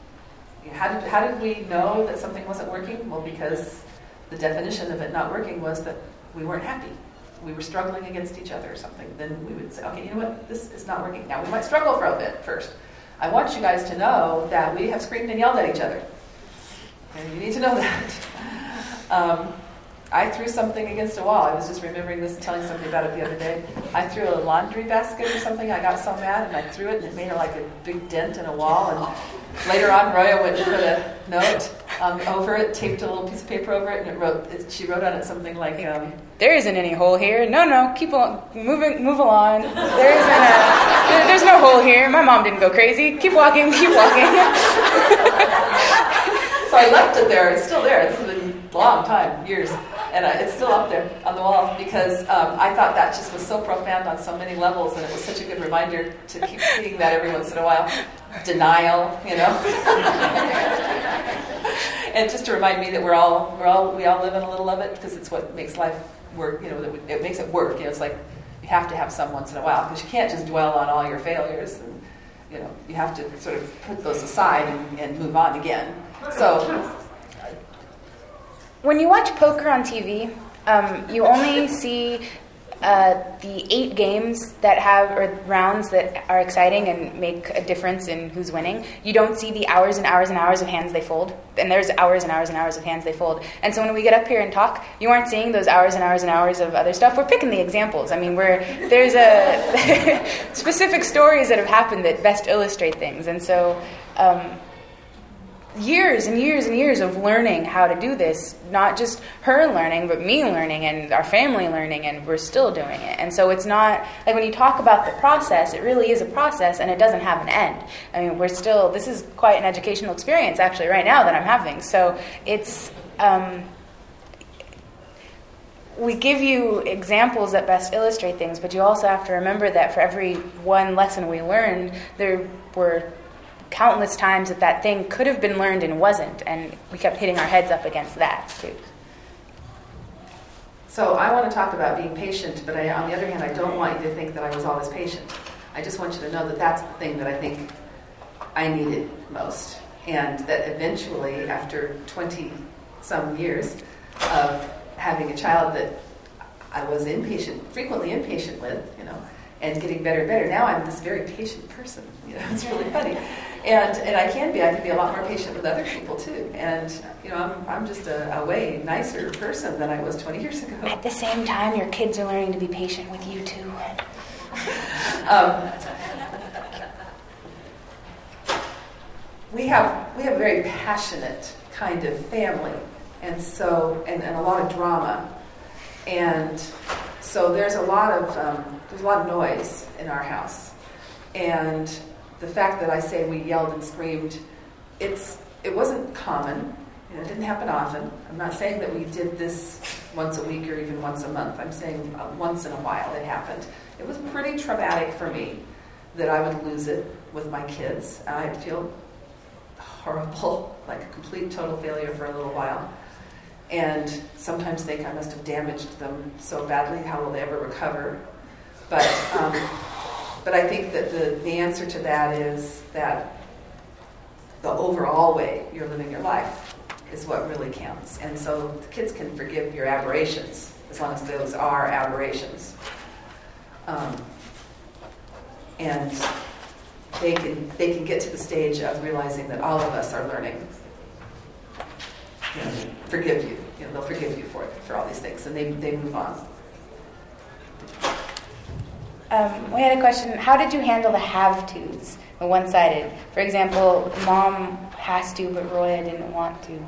How did how did we know that something wasn't working? Well, because the definition of it not working was that we weren't happy. We were struggling against each other or something. Then we would say, okay, you know what? This is not working. Now, we might struggle for a bit first. I want you guys to know that we have screamed and yelled at each other. And you need to know that. Um, I threw something against a wall. I was just remembering this and telling somebody about it the other day. I threw a laundry basket or something. I got so mad, and I threw it, and it made like a big dent in a wall. And later on, Roya went and put a note um, over it, taped a little piece of paper over it, and it wrote. It, she wrote on it something like, um, "There isn't any hole here. No, no, keep on moving, move along. There isn't a. There, there's no hole here. My mom didn't go crazy. Keep walking, keep walking." So I left it there. It's still there. This has been a long time, years. And uh, it's still up there on the wall because um, I thought that just was so profound on so many levels, and it was such a good reminder to keep seeing that every once in a while. Denial, you know, and just to remind me that we're all we're all we all live in a little of it because it's what makes life work. You know, that it makes it work. You know, it's like you have to have some once in a while because you can't just dwell on all your failures, and you know, you have to sort of put those aside and, and move on again. So. When you watch poker on T V, um, you only see uh, the eight games that have, or rounds that are exciting and make a difference in who's winning. You don't see the hours and hours and hours of hands they fold. And there's hours and hours and hours of hands they fold. And so when we get up here and talk, you aren't seeing those hours and hours and hours of other stuff. We're picking the examples. I mean, we're there's a specific stories that have happened that best illustrate things. And so... Um, years and years and years of learning how to do this, not just her learning, but me learning and our family learning, and we're still doing it. And so it's not, like when you talk about the process, it really is a process and it doesn't have an end. I mean, we're still, this is quite an educational experience actually right now that I'm having. So it's, um, we give you examples that best illustrate things, but you also have to remember that for every one lesson we learned, there were countless times that that thing could have been learned and wasn't, and we kept hitting our heads up against that too. So I want to talk about being patient, but I, on the other hand, I don't want you to think that I was always patient. I just want you to know that that's the thing that I think I needed most, and that eventually, after twenty-some years of having a child that I was impatient, frequently impatient with, you know, and getting better and better. Now I'm this very patient person. You know, it's really funny. And and I can be. I can be a lot more patient with other people, too. And, you know, I'm I'm just a, a way nicer person than I was twenty years ago. At the same time, your kids are learning to be patient with you, too. um, we have we have a very passionate kind of family. And so, and, and a lot of drama. And so there's a lot of um, there's a lot of noise in our house, and the fact that I say we yelled and screamed, it's it wasn't common. You know, it didn't happen often. I'm not saying that we did this once a week or even once a month. I'm saying uh, once in a while it happened. It was pretty traumatic for me that I would lose it with my kids. I'd feel horrible, like a complete total failure for a little while. And sometimes think I must have damaged them so badly, how will they ever recover? But um, but I think that the, the answer to that is that the overall way you're living your life is what really counts. And so the kids can forgive your aberrations, as long as those are aberrations. Um, and they can they can get to the stage of realizing that all of us are learning. You know, forgive you. You know, they'll forgive you for it, for all these things, and they they move on. Um, we had a question. How did you handle the have-tos, the one-sided? For example, Mom has to, but Roya didn't want to.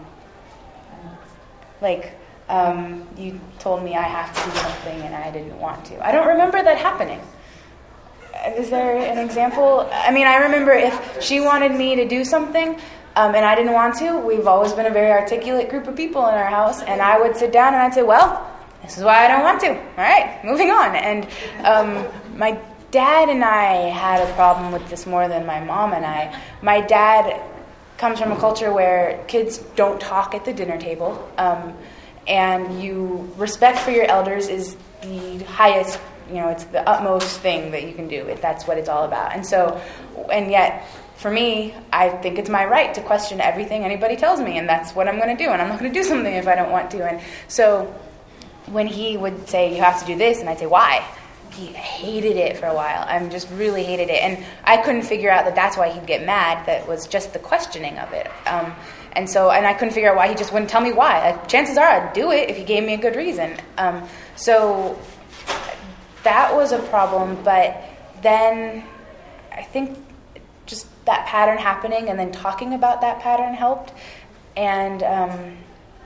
Like, um, you told me I have to do something, and I didn't want to. I don't remember that happening. Is there an example? I mean, I remember if she wanted me to do something, Um, and I didn't want to. We've always been a very articulate group of people in our house, and I would sit down and I'd say, well, this is why I don't want to. All right, moving on. And um, my dad and I had a problem with this more than my mom and I. My dad comes from a culture where kids don't talk at the dinner table, um, and you respect for your elders is the highest, you know, it's the utmost thing that you can do. That's what it's all about. And so, and yet, for me, I think it's my right to question everything anybody tells me, and that's what I'm going to do, and I'm not going to do something if I don't want to. And so when he would say, you have to do this, and I'd say, why? he hated it for a while. I just really hated it. And I couldn't figure out that that's why he'd get mad. That was just the questioning of it. Um, and so, and I couldn't figure out why he just wouldn't tell me why. Like, chances are I'd do it if he gave me a good reason. Um, so that was a problem. But then I think just that pattern happening and then talking about that pattern helped. And um,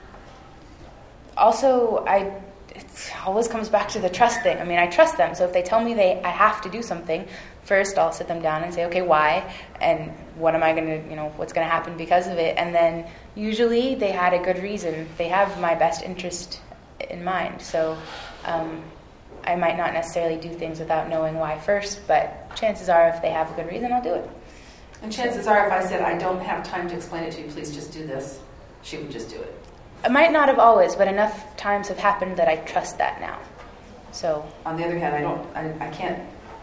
also, I it always comes back to the trust thing. I mean, I trust them. So if they tell me they I have to do something, first I'll sit them down and say, okay, why? And what am I going to, you know, what's going to happen because of it? And then usually they had a good reason. They have my best interest in mind. So um, I might not necessarily do things without knowing why first, but chances are if they have a good reason, I'll do it. And chances are if I said, I don't have time to explain it to you, please just do this, she would just do it. It might not have always, but enough times have happened that I trust that now. So on the other hand, I don't, I, I can't,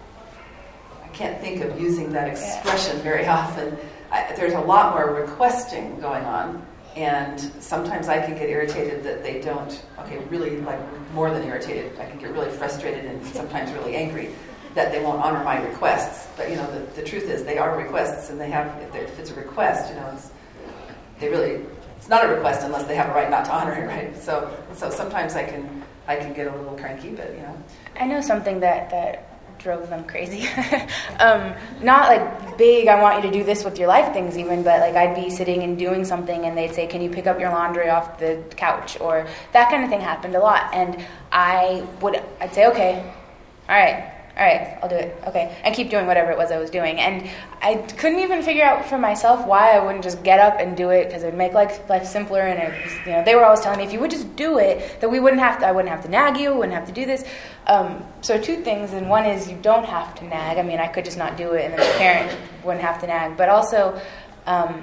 I can't think of using that expression yeah. very often. I, there's a lot more requesting going on, and sometimes I can get irritated that they don't. Okay, really, like more than irritated. I can get really frustrated and sometimes really angry that they won't honor my requests. But you know, the, the truth is, they are requests, and they have. If, if it's a request, you know, it's, they really. It's not a request unless they have a right not to honor it, right? So, so sometimes I can, I can get a little cranky, but you know. I know something that, that drove them crazy. um, not like big, I want you to do this with your life things even, but like I'd be sitting and doing something and they'd say, can you pick up your laundry off the couch? Or that kind of thing happened a lot. And I would, I'd say, okay, all right. All right, I'll do it. Okay. And keep doing whatever it was I was doing. And I couldn't even figure out for myself why I wouldn't just get up and do it, because it would make life, life simpler. And it was, you know, they were always telling me, if you would just do it, that we wouldn't have to, I wouldn't have to nag you, wouldn't have to do this. Um, so two things, and one is you don't have to nag. I mean, I could just not do it, and then the parent wouldn't have to nag. But also, um,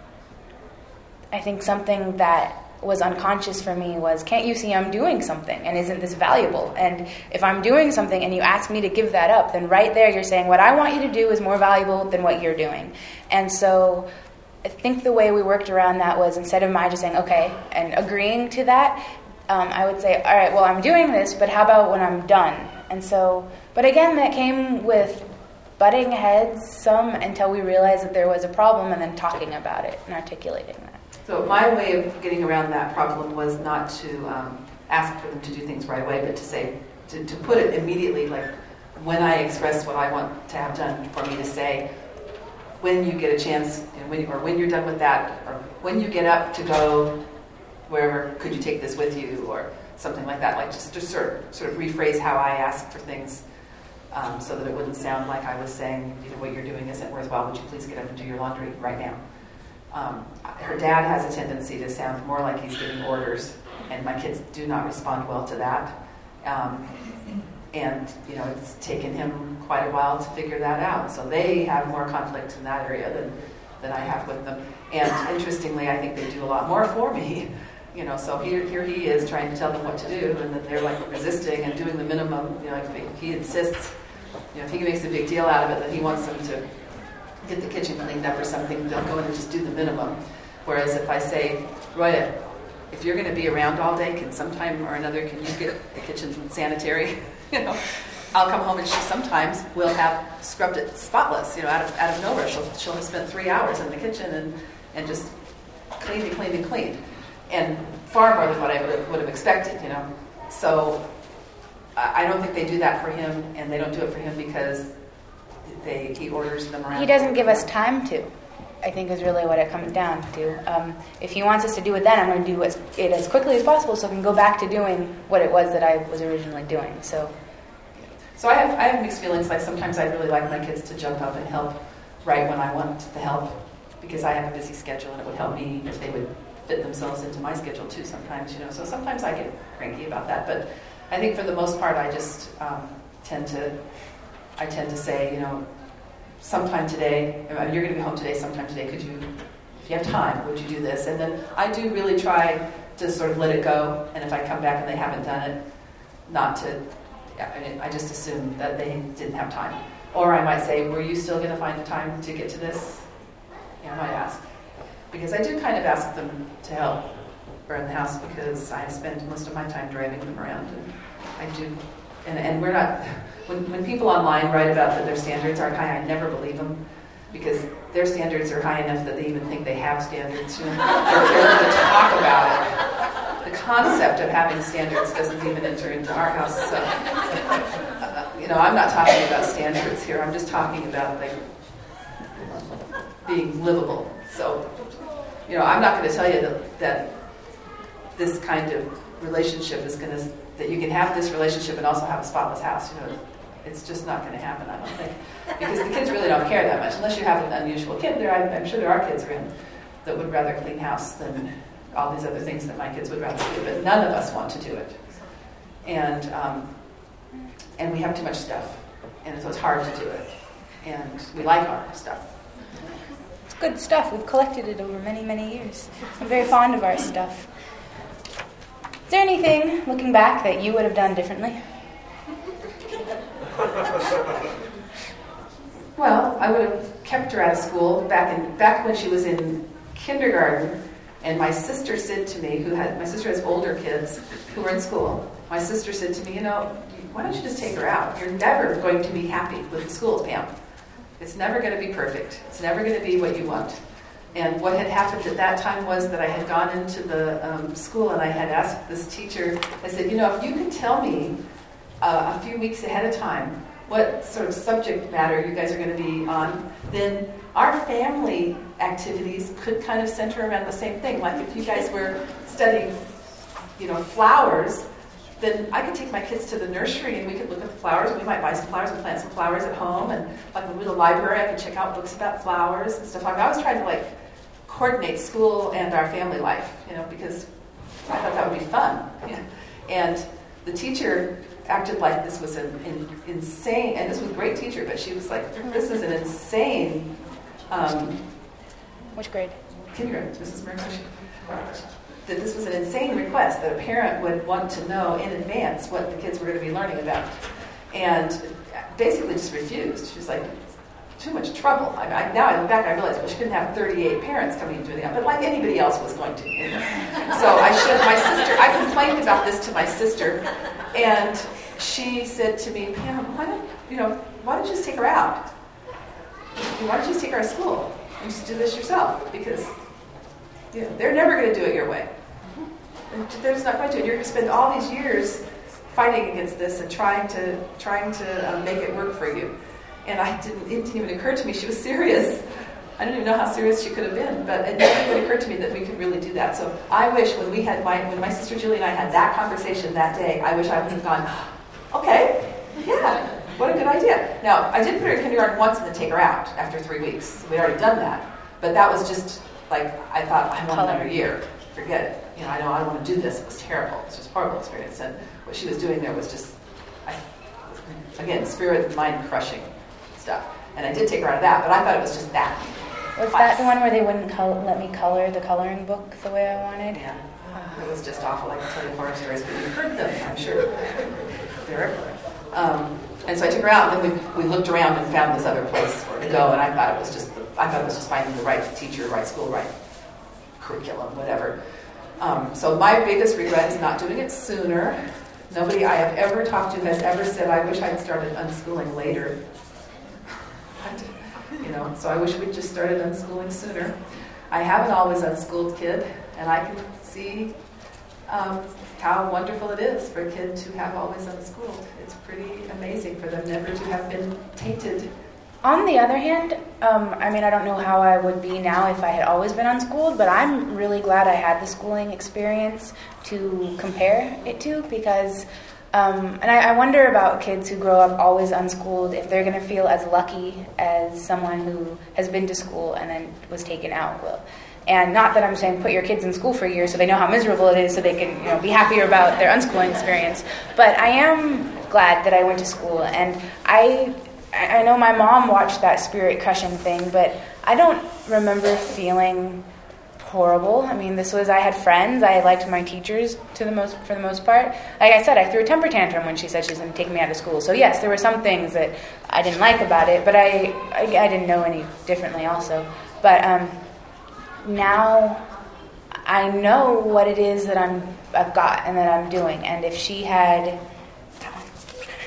I think something that was unconscious for me was, can't you see I'm doing something, and isn't this valuable? And if I'm doing something and you ask me to give that up, then right there you're saying what I want you to do is more valuable than what you're doing. And so I think the way we worked around that was, instead of my just saying okay and agreeing to that, um, I would say, all right, well, I'm doing this, but how about when I'm done? And so, but again, that came with butting heads some until we realized that there was a problem, and then talking about it and articulating that. So my way of getting around that problem was not to um, ask for them to do things right away, but to say, to, to put it immediately, like when I express what I want to have done, for me to say, when you get a chance, you know, when, or when you're done with that, or when you get up to go wherever, could you take this with you, or something like that, like just to sort of, sort of rephrase how I ask for things, um, so that it wouldn't sound like I was saying, you know, what you're doing isn't worthwhile, would you please get up and do your laundry right now? Um, her dad has a tendency to sound more like he's giving orders, and my kids do not respond well to that. Um, and, you know, it's taken him quite a while to figure that out. So they have more conflict in that area than, than I have with them. And interestingly, I think they do a lot more for me. You know, so here, here he is trying to tell them what to do, and then they're like resisting and doing the minimum. You know, if he insists, you know, if he makes a big deal out of it, that he wants them to get the kitchen cleaned up or something, they'll go in and just do the minimum. Whereas if I say, Roya, if you're going to be around all day, can sometime or another, can you get the kitchen sanitary? You know, I'll come home and she sometimes will have scrubbed it spotless, you know, out of out of nowhere. She'll she'll have spent three hours in the kitchen and, and just cleaned and cleaned and cleaned. And far more than what I would have, would have expected, you know. So I don't think they do that for him, and they don't do it for him because They, he orders them around. He doesn't give us time to, I think, is really what it comes down to. Um, if he wants us to do it then, I'm going to do it as quickly as possible so I can go back to doing what it was that I was originally doing. So so I have I have mixed feelings. Like sometimes I'd really like my kids to jump up and help right when I want the help, because I have a busy schedule, and it would help me if they would fit themselves into my schedule too sometimes, you know. So sometimes I get cranky about that. But I think for the most part, I just um, tend to... I tend to say, you know, sometime today, you're going to be home today, sometime today, could you, if you have time, would you do this? And then I do really try to sort of let it go, and if I come back and they haven't done it, not to, I mean, I just assume that they didn't have time. Or I might say, were you still going to find the time to get to this? Yeah, I might ask. Because I do kind of ask them to help around the house, because I spend most of my time driving them around, and I do And, and we're not, when, when people online write about that their standards aren't high, I never believe them, because their standards are high enough that they even think they have standards. You know? They're scared to talk about it. The concept of having standards doesn't even enter into our house. So, uh, you know, I'm not talking about standards here. I'm just talking about like being livable. So, you know, I'm not going to tell you that, that this kind of relationship is going to, that you can have this relationship and also have a spotless house. You know, it's just not going to happen, I don't think. Because the kids really don't care that much. Unless you have an unusual kid. There, I'm, I'm sure there are kids around that would rather clean house than all these other things that my kids would rather do. But none of us want to do it. And um, and we have too much stuff. And so it's hard to do it. And we like our stuff. It's good stuff. We've collected it over many, many years. I'm very fond of our stuff. Is there anything, looking back, that you would have done differently? Well, I would have kept her out of school back in back when she was in kindergarten, and my sister said to me, who had my sister has older kids who were in school. My sister said to me, you know, why don't you just take her out? You're never going to be happy with the schools, Pam. It's never going to be perfect. It's never going to be what you want. And what had happened at that time was that I had gone into the um, school and I had asked this teacher, I said, you know, if you could tell me uh, a few weeks ahead of time what sort of subject matter you guys are going to be on, then our family activities could kind of center around the same thing. Like if you guys were studying, you know, flowers, then I could take my kids to the nursery and we could look at the flowers. We might buy some flowers and plant some flowers at home. And like when we were in the library, I could check out books about flowers and stuff. I mean, I was trying to like coordinate school and our family life, you know, because I thought that would be fun. Yeah. And the teacher acted like this was an, an insane, and this was a great teacher, but she was like, this is an insane... Um, Which grade? Kindergarten, Missus Murphy. That this was an insane request, that a parent would want to know in advance what the kids were going to be learning about. And basically just refused. She was like, too much trouble. I, I, now I look back, I realize, well, she couldn't have thirty-eight parents coming into the but like anybody else was going to. You know? So I should, my sister, I complained about this to my sister, and she said to me, Pam, why don't, you know, why don't you just take her out? Why don't you just take her out of school and just do this yourself? Because you know, they're never going to do it your way. They're just not going to. You're going to spend all these years fighting against this and trying to trying to um, make it work for you. And I didn't, it didn't even occur to me she was serious. I didn't even know how serious she could have been, but it never even occurred to me that we could really do that. So I wish when we had my, when my sister Julie and I had that conversation that day, I wish I would have gone, okay, yeah, what a good idea. Now, I did put her in kindergarten once and then take her out after three weeks. We'd already done that. But that was just like, I thought, I want another year. Forget it. You know, I know I don't want to do this. It was terrible. It was just a horrible experience. And what she was doing there was just, I, again, spirit and mind crushing stuff. And I did take her out of that, but I thought it was just that. Was that the one where they wouldn't col- let me color the coloring book the way I wanted? Yeah. It was just awful. I can tell you horror stories, but you've heard them, I'm sure. They're everywhere. Um, and so I took her out, and then we, we looked around and found this other place to go, and I thought it was just, I thought it was just finding the right teacher, right school, right curriculum, whatever. Um, so my biggest regret is not doing it sooner. Nobody I have ever talked to has ever said, I wish I'd started unschooling later. You know, so I wish we'd just started unschooling sooner. I have an always unschooled kid, and I can see um, how wonderful it is for a kid to have always unschooled. It's pretty amazing for them never to have been tainted. On the other hand, um, I mean, I don't know how I would be now if I had always been unschooled, but I'm really glad I had the schooling experience to compare it to, because Um, and I, I wonder about kids who grow up always unschooled, if they're going to feel as lucky as someone who has been to school and then was taken out will. And not that I'm saying put your kids in school for a year so they know how miserable it is so they can, you know, be happier about their unschooling experience. But I am glad that I went to school. And I, I know my mom watched that spirit crushing thing, but I don't remember feeling horrible. I mean, this was, I had friends. I liked my teachers to the most, for the most part. Like I said, I threw a temper tantrum when she said she was going to take me out of school. So yes, there were some things that I didn't like about it, but I, I, I didn't know any differently also. But um, now I know what it is that I'm, I've got and that I'm doing. And if she had,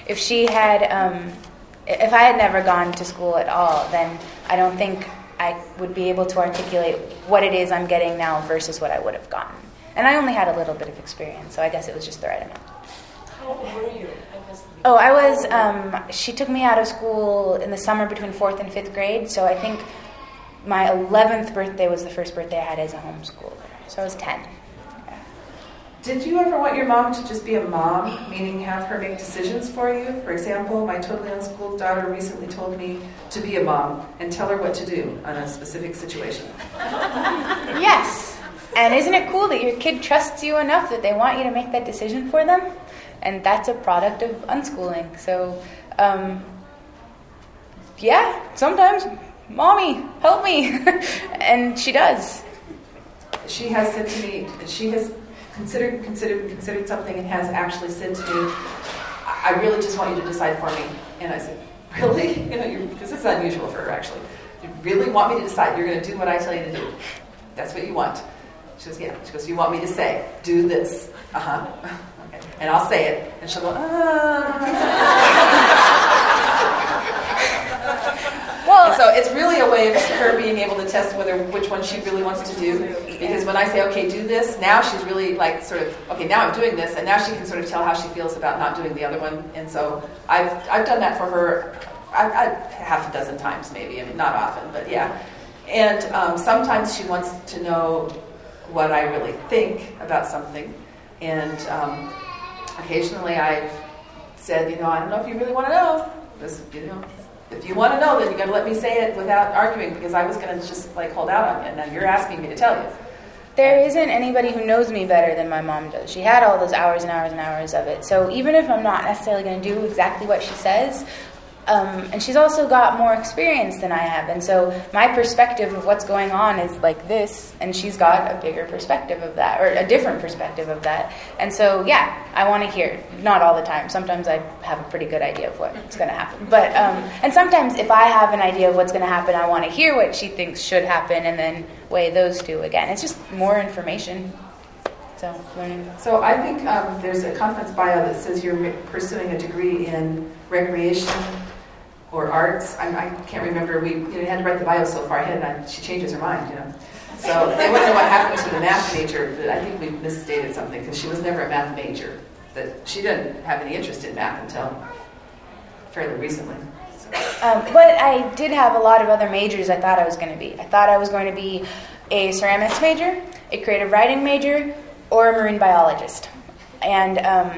if she had, um, if I had never gone to school at all, then I don't think I would be able to articulate what it is I'm getting now versus what I would have gotten. And I only had a little bit of experience, so I guess it was just the right amount. How old were you? I was Oh, I was, um, she took me out of school in the summer between fourth and fifth grade, so I think my eleventh birthday was the first birthday I had as a homeschooler. So I was ten. Yeah. Did you ever want your mom to just be a mom, meaning have her make decisions for you? For example, my totally unschooled daughter recently told me to be a mom and tell her what to do on a specific situation. Yes. And isn't it cool that your kid trusts you enough that they want you to make that decision for them? And that's a product of unschooling. So, um, yeah, sometimes, Mommy, help me. And she does. She has said to me, she has considered, considered, considered something and has actually said to me, I really just want you to decide for me. And I said, really? You know, because it's unusual for her, actually. You really want me to decide? You're going to do what I tell you to do. That's what you want. She goes, yeah. She goes, you want me to say, do this. Uh-huh. Okay. And I'll say it. And she'll go, ah. Well, so it's really a way of her being able to test whether which one she really wants to do. Because when I say, okay, do this, now she's really like sort of, okay, now I'm doing this, and now she can sort of tell how she feels about not doing the other one. And so I've I've done that for her I, I, half a dozen times maybe. I mean, not often, but yeah. And um, sometimes she wants to know what I really think about something. And um, occasionally I've said, you know, I don't know if you really want to know. This, you know, if you want to know, then you got to let me say it without arguing, because I was going to just like hold out on you. And now you're asking me to tell you. There isn't anybody who knows me better than my mom does. She had all those hours and hours and hours of it. So even if I'm not necessarily going to do exactly what she says, Um, and she's also got more experience than I have. And so my perspective of what's going on is like this, and she's got a bigger perspective of that, or a different perspective of that. And so, yeah, I want to hear. Not all the time. Sometimes I have a pretty good idea of what's going to happen. But um, and sometimes if I have an idea of what's going to happen, I want to hear what she thinks should happen and then weigh those two again. It's just more information. So, learning. So I think um, there's a conference bio that says you're pursuing a degree in recreation or arts. I, I can't remember. We you know, had to write the bio so far ahead, and I, she changes her mind, you know. So they want to know what happened to the math major, but I think we misstated something, because she was never a math major. That she didn't have any interest in math until fairly recently. So. Um, but I did have a lot of other majors I thought I was going to be. I thought I was going to be a ceramics major, a creative writing major, or a marine biologist. And um,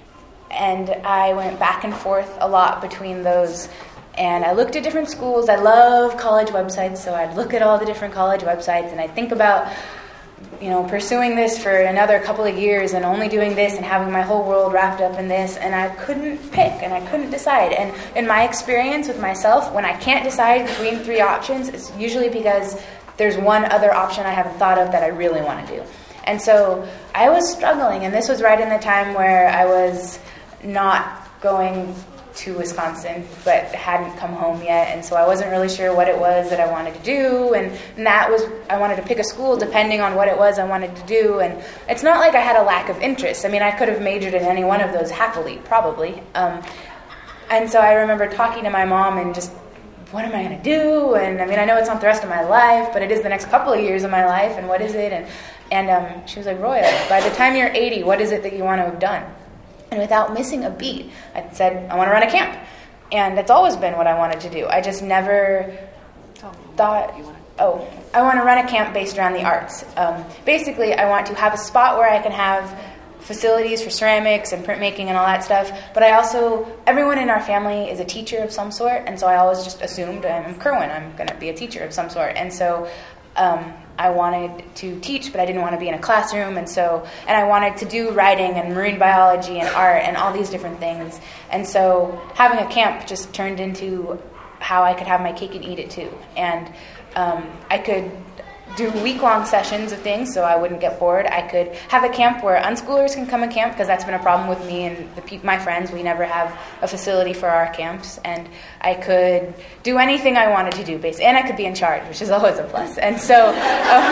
and I went back and forth a lot between those. And I looked at different schools. I love college websites, so I'd look at all the different college websites, and I'd think about, you know, pursuing this for another couple of years and only doing this and having my whole world wrapped up in this, and I couldn't pick, and I couldn't decide. And in my experience with myself, when I can't decide between three options, it's usually because there's one other option I haven't thought of that I really want to do. And so I was struggling, and this was right in the time where I was not going to Wisconsin, but hadn't come home yet, and so I wasn't really sure what it was that I wanted to do, and, and that was, I wanted to pick a school depending on what it was I wanted to do, and it's not like I had a lack of interest. I mean, I could have majored in any one of those happily, probably, um, and so I remember talking to my mom and just, what am I going to do? And I mean, I know it's not the rest of my life, but it is the next couple of years of my life, and what is it? And, and um, she was like, Roya, by the time you're eighty, what is it that you want to have done? And without missing a beat, I said, I want to run a camp. And that's always been what I wanted to do. I just never thought, oh, I want to run a camp based around the arts. Um, basically, I want to have a spot where I can have facilities for ceramics and printmaking and all that stuff. But I also, everyone in our family is a teacher of some sort. And so I always just assumed, I'm Kerwin, I'm going to be a teacher of some sort. And so um, I wanted to teach, but I didn't want to be in a classroom, and so, and I wanted to do writing and marine biology and art and all these different things, and so having a camp just turned into how I could have my cake and eat it too, and um, I could do week-long sessions of things so I wouldn't get bored. I could have a camp where unschoolers can come and camp, because that's been a problem with me and the pe- my friends. We never have a facility for our camps. And I could do anything I wanted to do, basically. And I could be in charge, which is always a plus. And so, um,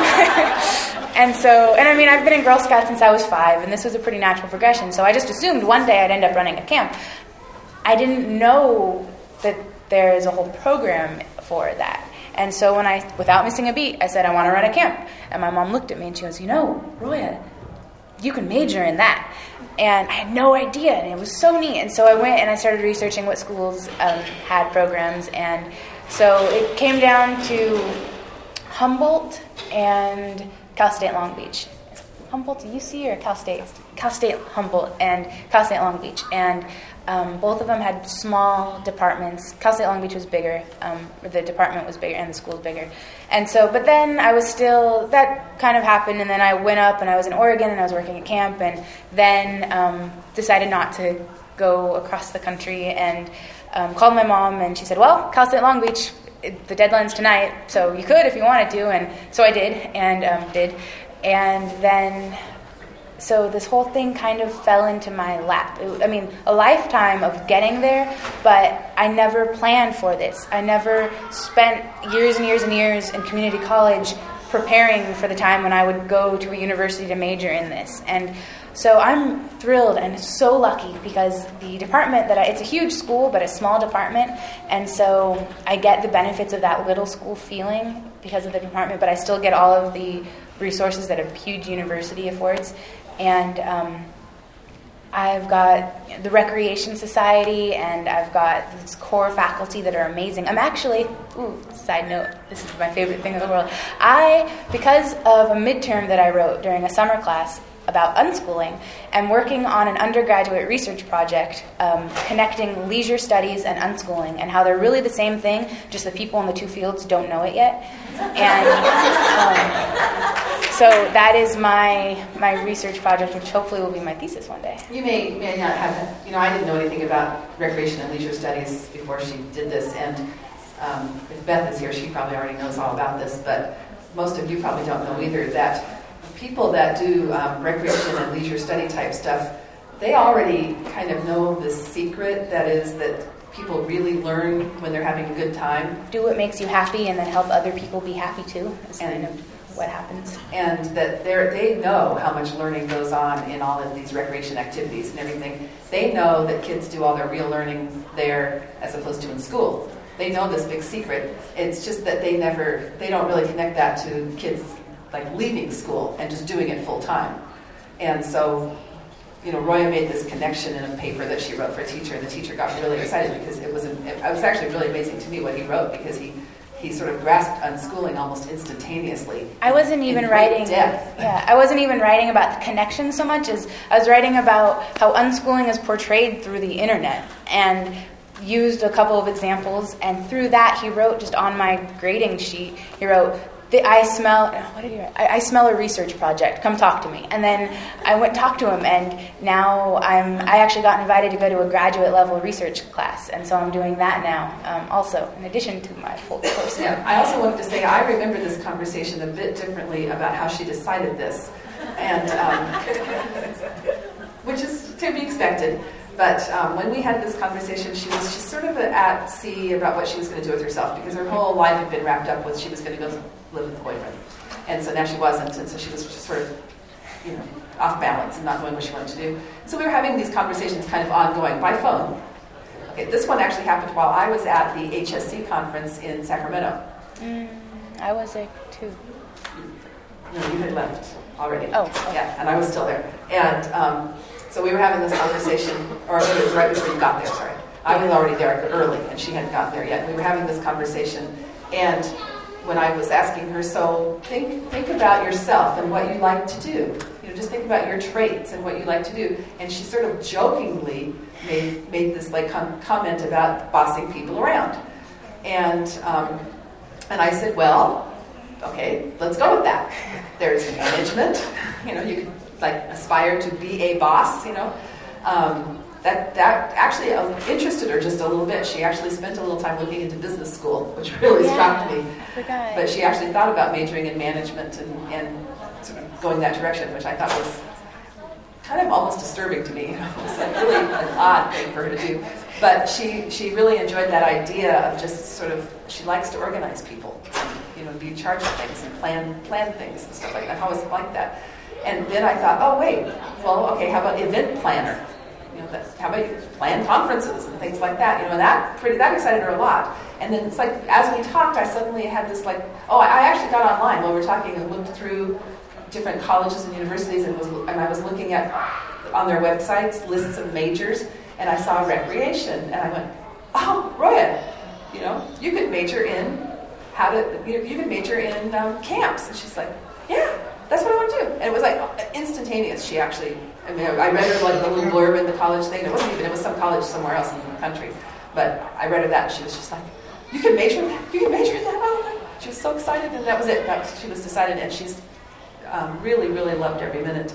and so, and I mean, I've been in Girl Scouts since I was five, and this was a pretty natural progression. So I just assumed one day I'd end up running a camp. I didn't know that there is a whole program for that. And so when I, without missing a beat, I said, I want to run a camp. And my mom looked at me and she goes, you know, Roya, you can major in that. And I had no idea, and it was so neat. And so I went and I started researching what schools um, had programs. And so it came down to Humboldt and Cal State Long Beach. Humboldt, U C or Cal State? Cal State Humboldt and Cal State Long Beach. And um, both of them had small departments. Cal State Long Beach was bigger. Um, the department was bigger and the school was bigger. And so, but then I was still, that kind of happened, and then I went up and I was in Oregon and I was working at camp, and then um, decided not to go across the country, and um, called my mom, and she said, well, Cal State Long Beach, it, the deadline's tonight, so you could if you wanted to. And so I did, and um, did. And then, so this whole thing kind of fell into my lap. It, I mean, a lifetime of getting there, but I never planned for this. I never spent years and years and years in community college preparing for the time when I would go to a university to major in this. And so I'm thrilled and so lucky because the department that I, it's a huge school, but a small department. And so I get the benefits of that little school feeling because of the department, but I still get all of the resources that a huge university affords. And um, I've got the Recreation Society, and I've got this core faculty that are amazing. I'm actually, ooh, side note, this is my favorite thing in the world. I, because of a midterm that I wrote during a summer class about unschooling, am working on an undergraduate research project um, connecting leisure studies and unschooling, and how they're really the same thing, just the people in the two fields don't know it yet. And um, so that is my my research project, which hopefully will be my thesis one day. You may, you may not have, you know, I didn't know anything about recreation and leisure studies before she did this, and um, if Beth is here, she probably already knows all about this, but most of you probably don't know either, that people that do um, recreation and leisure study type stuff, they already kind of know the secret that is that people really learn when they're having a good time. Do what makes you happy and then help other people be happy too, is kind of what happens. And that they're, they know how much learning goes on in all of these recreation activities and everything. They know that kids do all their real learning there as opposed to in school. They know this big secret. It's just that they never, they don't really connect that to kids like leaving school and just doing it full time. And so, you know, Roya made this connection in a paper that she wrote for a teacher, and the teacher got really excited because it was, an, it was actually really amazing to me what he wrote, because he, he sort of grasped unschooling almost instantaneously. I wasn't even in writing, depth. yeah, I wasn't even writing about the connection so much as I was writing about how unschooling is portrayed through the internet, and used a couple of examples, and through that he wrote, just on my grading sheet, he wrote, The, I smell, what did he write? I, I smell a research project. Come talk to me. And then I went and talked to him, and now I'm, I actually got invited to go to a graduate level research class, and so I'm doing that now um, also, in addition to my full course. Yeah, I also wanted to say I remember this conversation a bit differently about how she decided this, and um, which is to be expected. But um, when we had this conversation, she was just sort of at sea about what she was going to do with herself, because her whole life had been wrapped up with she was going to go live with a boyfriend. And so now she wasn't, and so she was just sort of, you know, off balance and not knowing what she wanted to do. So we were having these conversations kind of ongoing by phone. Okay, this one actually happened while I was at the H S C conference in Sacramento. Mm, I was there too. No, you had left already. Oh, okay. Yeah, and I was still there. And um, so we were having this conversation, or it was right before you got there, sorry. I was already there early, and she hadn't gotten there yet. We were having this conversation, and when I was asking her, so think think about yourself and what you like to do. You know, just think about your traits and what you like to do. And she sort of jokingly made made this like com- comment about bossing people around. And um, and I said, well, okay, let's go with that. There's management. You know, you could like aspire to be a boss. You know. Um, That, that actually uh, interested her just a little bit. She actually spent a little time looking into business school, which really yeah, struck me. Forgot. But she actually thought about majoring in management and, and sort of going that direction, which I thought was kind of almost disturbing to me. It was like really an odd thing for her to do. But she, she really enjoyed that idea of just sort of, she likes to organize people, you know, be in charge of things and plan plan things and stuff like that. I always liked that. And then I thought, oh, wait, well, okay, how about event planner? you know, that, how about you plan conferences and things like that, you know, and that pretty, that excited her a lot. And then it's like, as we talked, I suddenly had this like, oh, I actually got online while we were talking and looked through different colleges and universities and was, and I was looking at, on their websites, lists of majors, and I saw recreation, and I went, oh, Roya, you know, you could major in how to, you, you could major in um, camps. And she's like, yeah, that's what I want to do. And it was like instantaneous. She actually, I mean, I read her like the little blurb in the college thing. It wasn't even, it was some college somewhere else in the country. But I read her that, and she was just like, you can major in that? You can major in that? Oh, she was so excited, and that was it. That was, she was decided, and she's um, really, really loved every minute.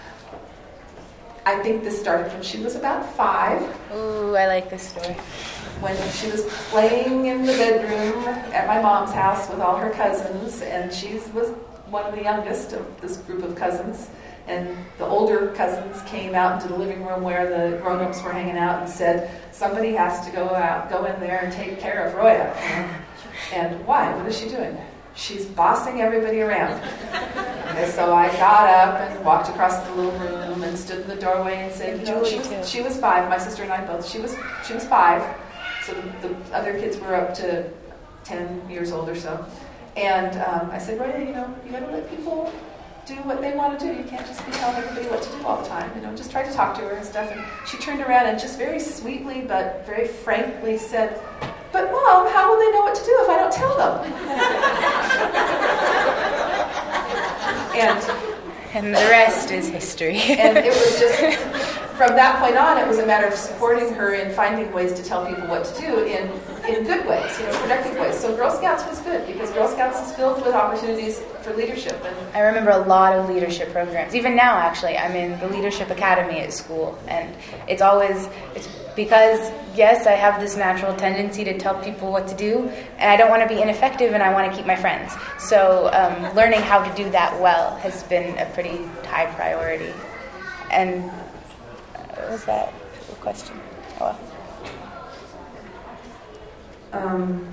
I think this started when she was about five. Ooh, I like this story. When she was playing in the bedroom at my mom's house with all her cousins, and she was one of the youngest of this group of cousins, and the older cousins came out into the living room where the grown-ups were hanging out and said, somebody has to go out, go in there and take care of Roya. And why? What is she doing? She's bossing everybody around. And so I got up and walked across the little room and stood in the doorway and said, you know, she was, she was five, my sister and I both, she was she was five, so the, the other kids were up to ten years old or so. And um, I said, Roya, you know, you gotta let people do what they want to do. You can't just be telling everybody what to do all the time. You know, just try to talk to her and stuff. And she turned around and just very sweetly but very frankly said, but Mom, how will they know what to do if I don't tell them? and And the rest is history. and it was just, from that point on, it was a matter of supporting her in finding ways to tell people what to do in, in good ways, you know, productive ways. So Girl Scouts was good because Girl Scouts is filled with opportunities for leadership. And I remember a lot of leadership programs. Even now, actually, I'm in the Leadership Academy at school. And it's always, it's because, yes, I have this natural tendency to tell people what to do, and I don't want to be ineffective, and I want to keep my friends. So um, learning how to do that well has been a pretty high priority. And what was that question? Oh, well. um,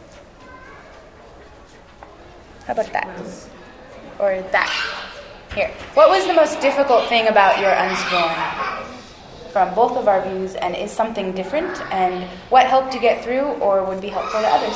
How about that? Or that? Here. What was the most difficult thing about your unschooling? From both of our views, and is something different? And what helped you get through or would be helpful to others?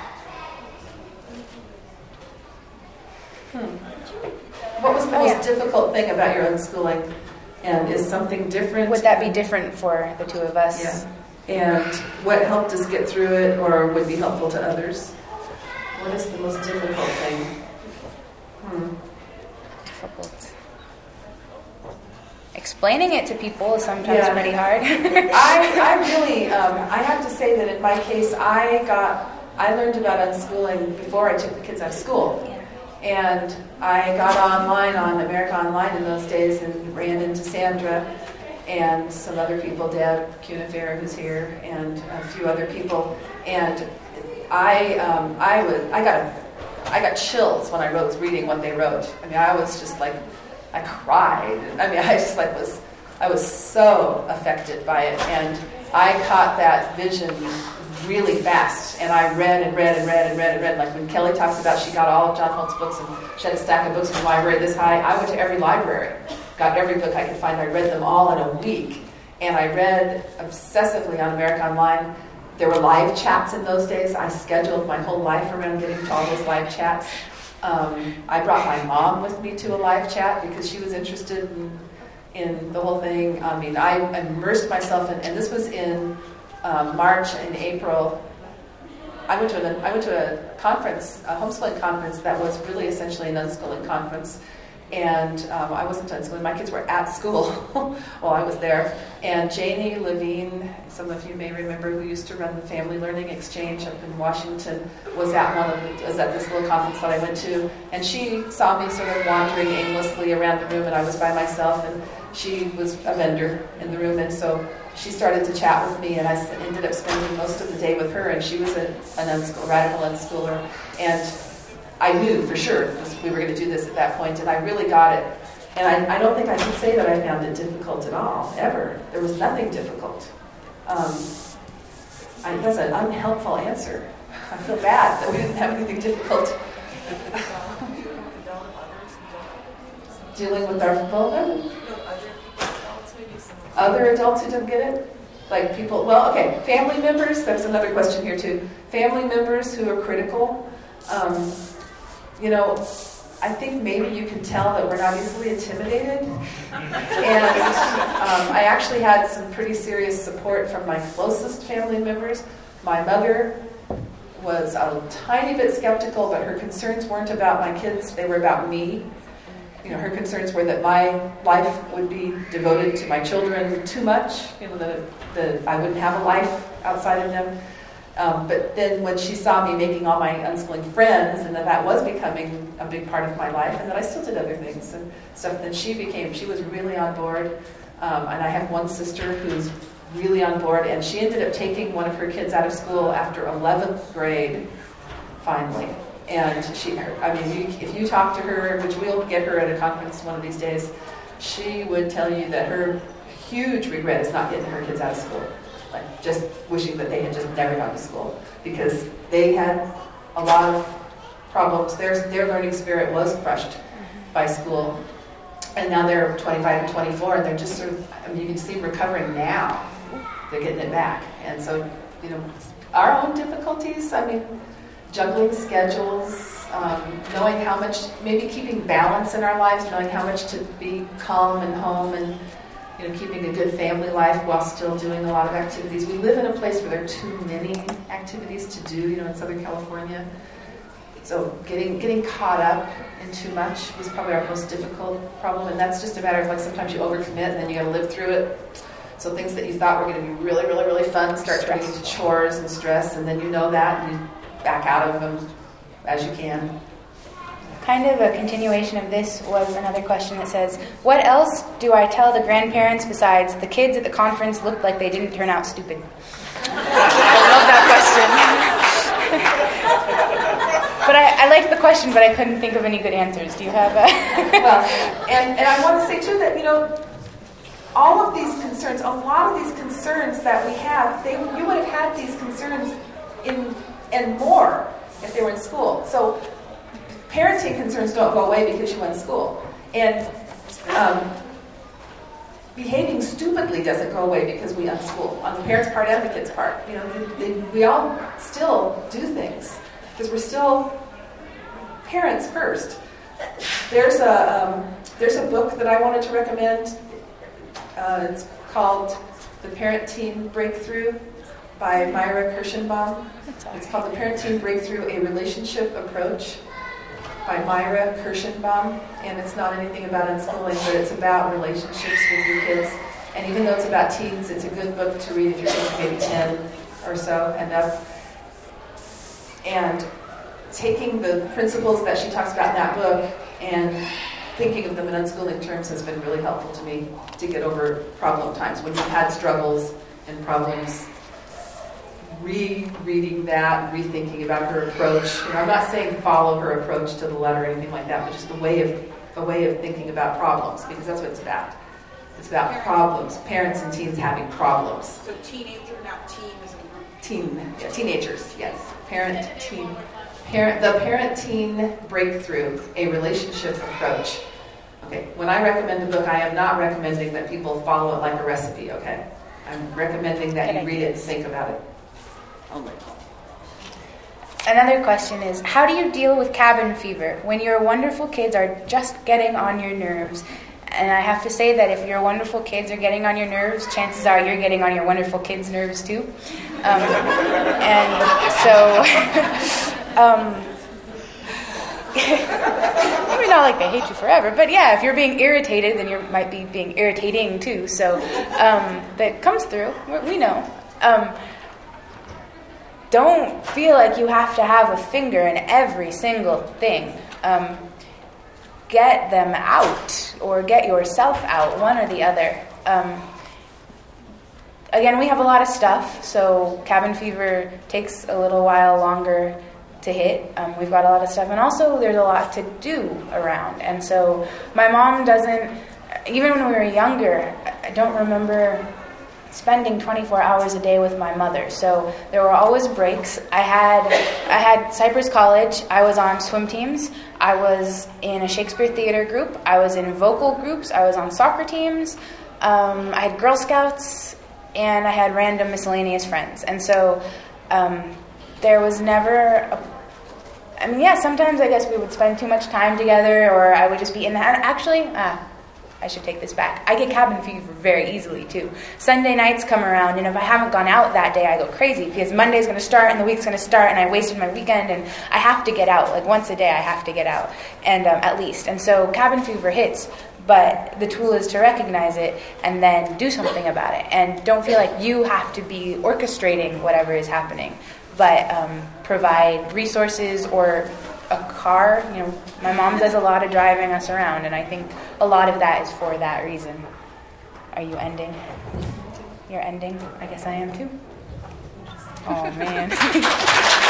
Hmm. What was the Oh, most yeah. difficult thing about your unschooling? And is something different? Would that be different for the two of us? Yeah. And what helped us get through it or would be helpful to others? What is the most difficult thing? Hmm. Difficult. Explaining it to people is sometimes Yeah. pretty hard. I, I really, um, I have to say that in my case, I got, I learned about unschooling before I took the kids out of school. Yeah. And I got online on America Online in those days and ran into Sandra and some other people, Deb Cunifera, who's here, and a few other people. And I, um, I was, I got, a, I got chills when I was reading what they wrote. I mean, I was just like, I cried. I mean, I just like was, I was so affected by it, and I caught that vision really fast. And I read and read and read and read and read. Like when Kelly talks about she got all of John Holt's books and she had a stack of books in the library this high. I went to every library, got every book I could find. I read them all in a week, and I read obsessively on America Online. There were live chats in those days. I scheduled my whole life around getting to all those live chats. Um, I brought my mom with me to a live chat because she was interested in, in the whole thing. I mean, I immersed myself in, and this was in um, March and April. I went to an, I went to a conference, a homeschooling conference that was really essentially an unschooling conference. And um, I wasn't unschooling. My kids were at school while I was there. And Janie Levine, some of you may remember, who used to run the Family Learning Exchange up in Washington, was at one of the, was at this little conference that I went to. And she saw me sort of wandering aimlessly around the room, and I was by myself. And she was a vendor in the room, and so she started to chat with me, and I ended up spending most of the day with her. And she was a, an unschool, radical unschooler, and I knew for sure because we were going to do this at that point, and I really got it. And I, I don't think I can say that I found it difficult at all, ever. There was nothing difficult. Um, I, that's an unhelpful answer. I feel bad that we didn't have anything difficult. Dealing with our children? other adults who don't get it? Like people, well, okay, family members, that's another question here too. Family members who are critical. Um, you know, I think maybe you can tell that we're not easily intimidated. And um, I actually had some pretty serious support from my closest family members. My mother was a tiny bit skeptical, but her concerns weren't about my kids, they were about me. You know, her concerns were that my life would be devoted to my children too much, you know, that, that I wouldn't have a life outside of them. Um, but then when she saw me making all my unschooling friends, and that that was becoming a big part of my life, and that I still did other things and stuff, then she became, she was really on board. Um, and I have one sister who's really on board, and she ended up taking one of her kids out of school after eleventh grade, finally. And she, I mean, you, if you talk to her, which we'll get her at a conference one of these days, she would tell you that her huge regret is not getting her kids out of school. Like just wishing that they had just never gone to school, because they had a lot of problems. Their, their learning spirit was crushed by school. And now they're twenty-five and twenty-four, and they're just sort of, I mean, you can see them recovering now. They're getting it back. And so, you know, our own difficulties, I mean, juggling schedules, um, knowing how much, maybe keeping balance in our lives, knowing how much to be calm and home, and, you know, keeping a good family life while still doing a lot of activities. We live in a place where there are too many activities to do, you know, in Southern California. So getting getting caught up in too much was probably our most difficult problem, and that's just a matter of, like, sometimes you overcommit and then you got to live through it. So things that you thought were going to be really, really, really fun start turning into chores and stress, and then you know that and you back out of them as you can. Kind of a continuation of this was another question that says, what else do I tell the grandparents besides the kids at the conference looked like they didn't turn out stupid? I love that question. But I, I liked the question, but I couldn't think of any good answers. Do you have a... Well, and, and I want to say, too, that, you know, all of these concerns, a lot of these concerns that we have, they, you would have had these concerns in and more if they were in school. So parenting concerns don't go away because you went to school. And um, behaving stupidly doesn't go away because we unschool, on the parents' part and the kids' part. You know, they, they, we all still do things because we're still parents first. There's a um, there's a book that I wanted to recommend. Uh, it's called The Parent-Teen Breakthrough by Myra Kirschenbaum. It's called The Parent-Teen Breakthrough: A Relationship Approach by Myra Kirschenbaum. And it's not anything about unschooling, but it's about relationships with your kids. And even though it's about teens, it's a good book to read if your kids are maybe ten or so and up. And taking the principles that she talks about in that book and thinking of them in unschooling terms has been really helpful to me to get over problem times. When you've had struggles and problems, rereading that, rethinking about her approach. You know, I'm not saying follow her approach to the letter or anything like that, but just a way of a way of thinking about problems, because that's what it's about. It's about problems. Parents and teens having problems. So teenager, not teen as a group. Teen, yeah, teenagers, yes. Parent, teen, parent, the parent-teen breakthrough, a relationship approach. Okay, when I recommend a book, I am not recommending that people follow it like a recipe, okay? I'm recommending that you read it and think about it only. Another question is, how do you deal with cabin fever when your wonderful kids are just getting on your nerves? And I have to say that if your wonderful kids are getting on your nerves, chances are you're getting on your wonderful kids' nerves too. Um, and so, um, maybe not like they hate you forever, but yeah, if you're being irritated, then you might be being irritating too. So um, that comes through. We know. Um, don't feel like you have to have a finger in every single thing. Um, get them out or get yourself out, one or the other. Um, again, we have a lot of stuff, so cabin fever takes a little while longer to hit. Um, we've got a lot of stuff, and also there's a lot to do around. And so my mom doesn't, even when we were younger, I don't remember spending twenty-four hours a day with my mother. So there were always breaks. I had I had Cypress College. I was on swim teams. I was in a Shakespeare theater group. I was in vocal groups. I was on soccer teams. um, I had Girl Scouts, and I had random miscellaneous friends. And so um, there was never a I mean, yeah, sometimes I guess we would spend too much time together, or I would just be in the... Actually, ah, I should take this back. I get cabin fever very easily, too. Sunday nights come around, and if I haven't gone out that day, I go crazy, because Monday's going to start, and the week's going to start, and I wasted my weekend, and I have to get out. Like, once a day, I have to get out, and um, at least. And so cabin fever hits, but the tool is to recognize it and then do something about it. And don't feel like you have to be orchestrating whatever is happening, but um, provide resources or a car. You know, my mom does a lot of driving us around, and I think a lot of that is for that reason. Are you ending? You're ending? I guess I am too. Oh, man.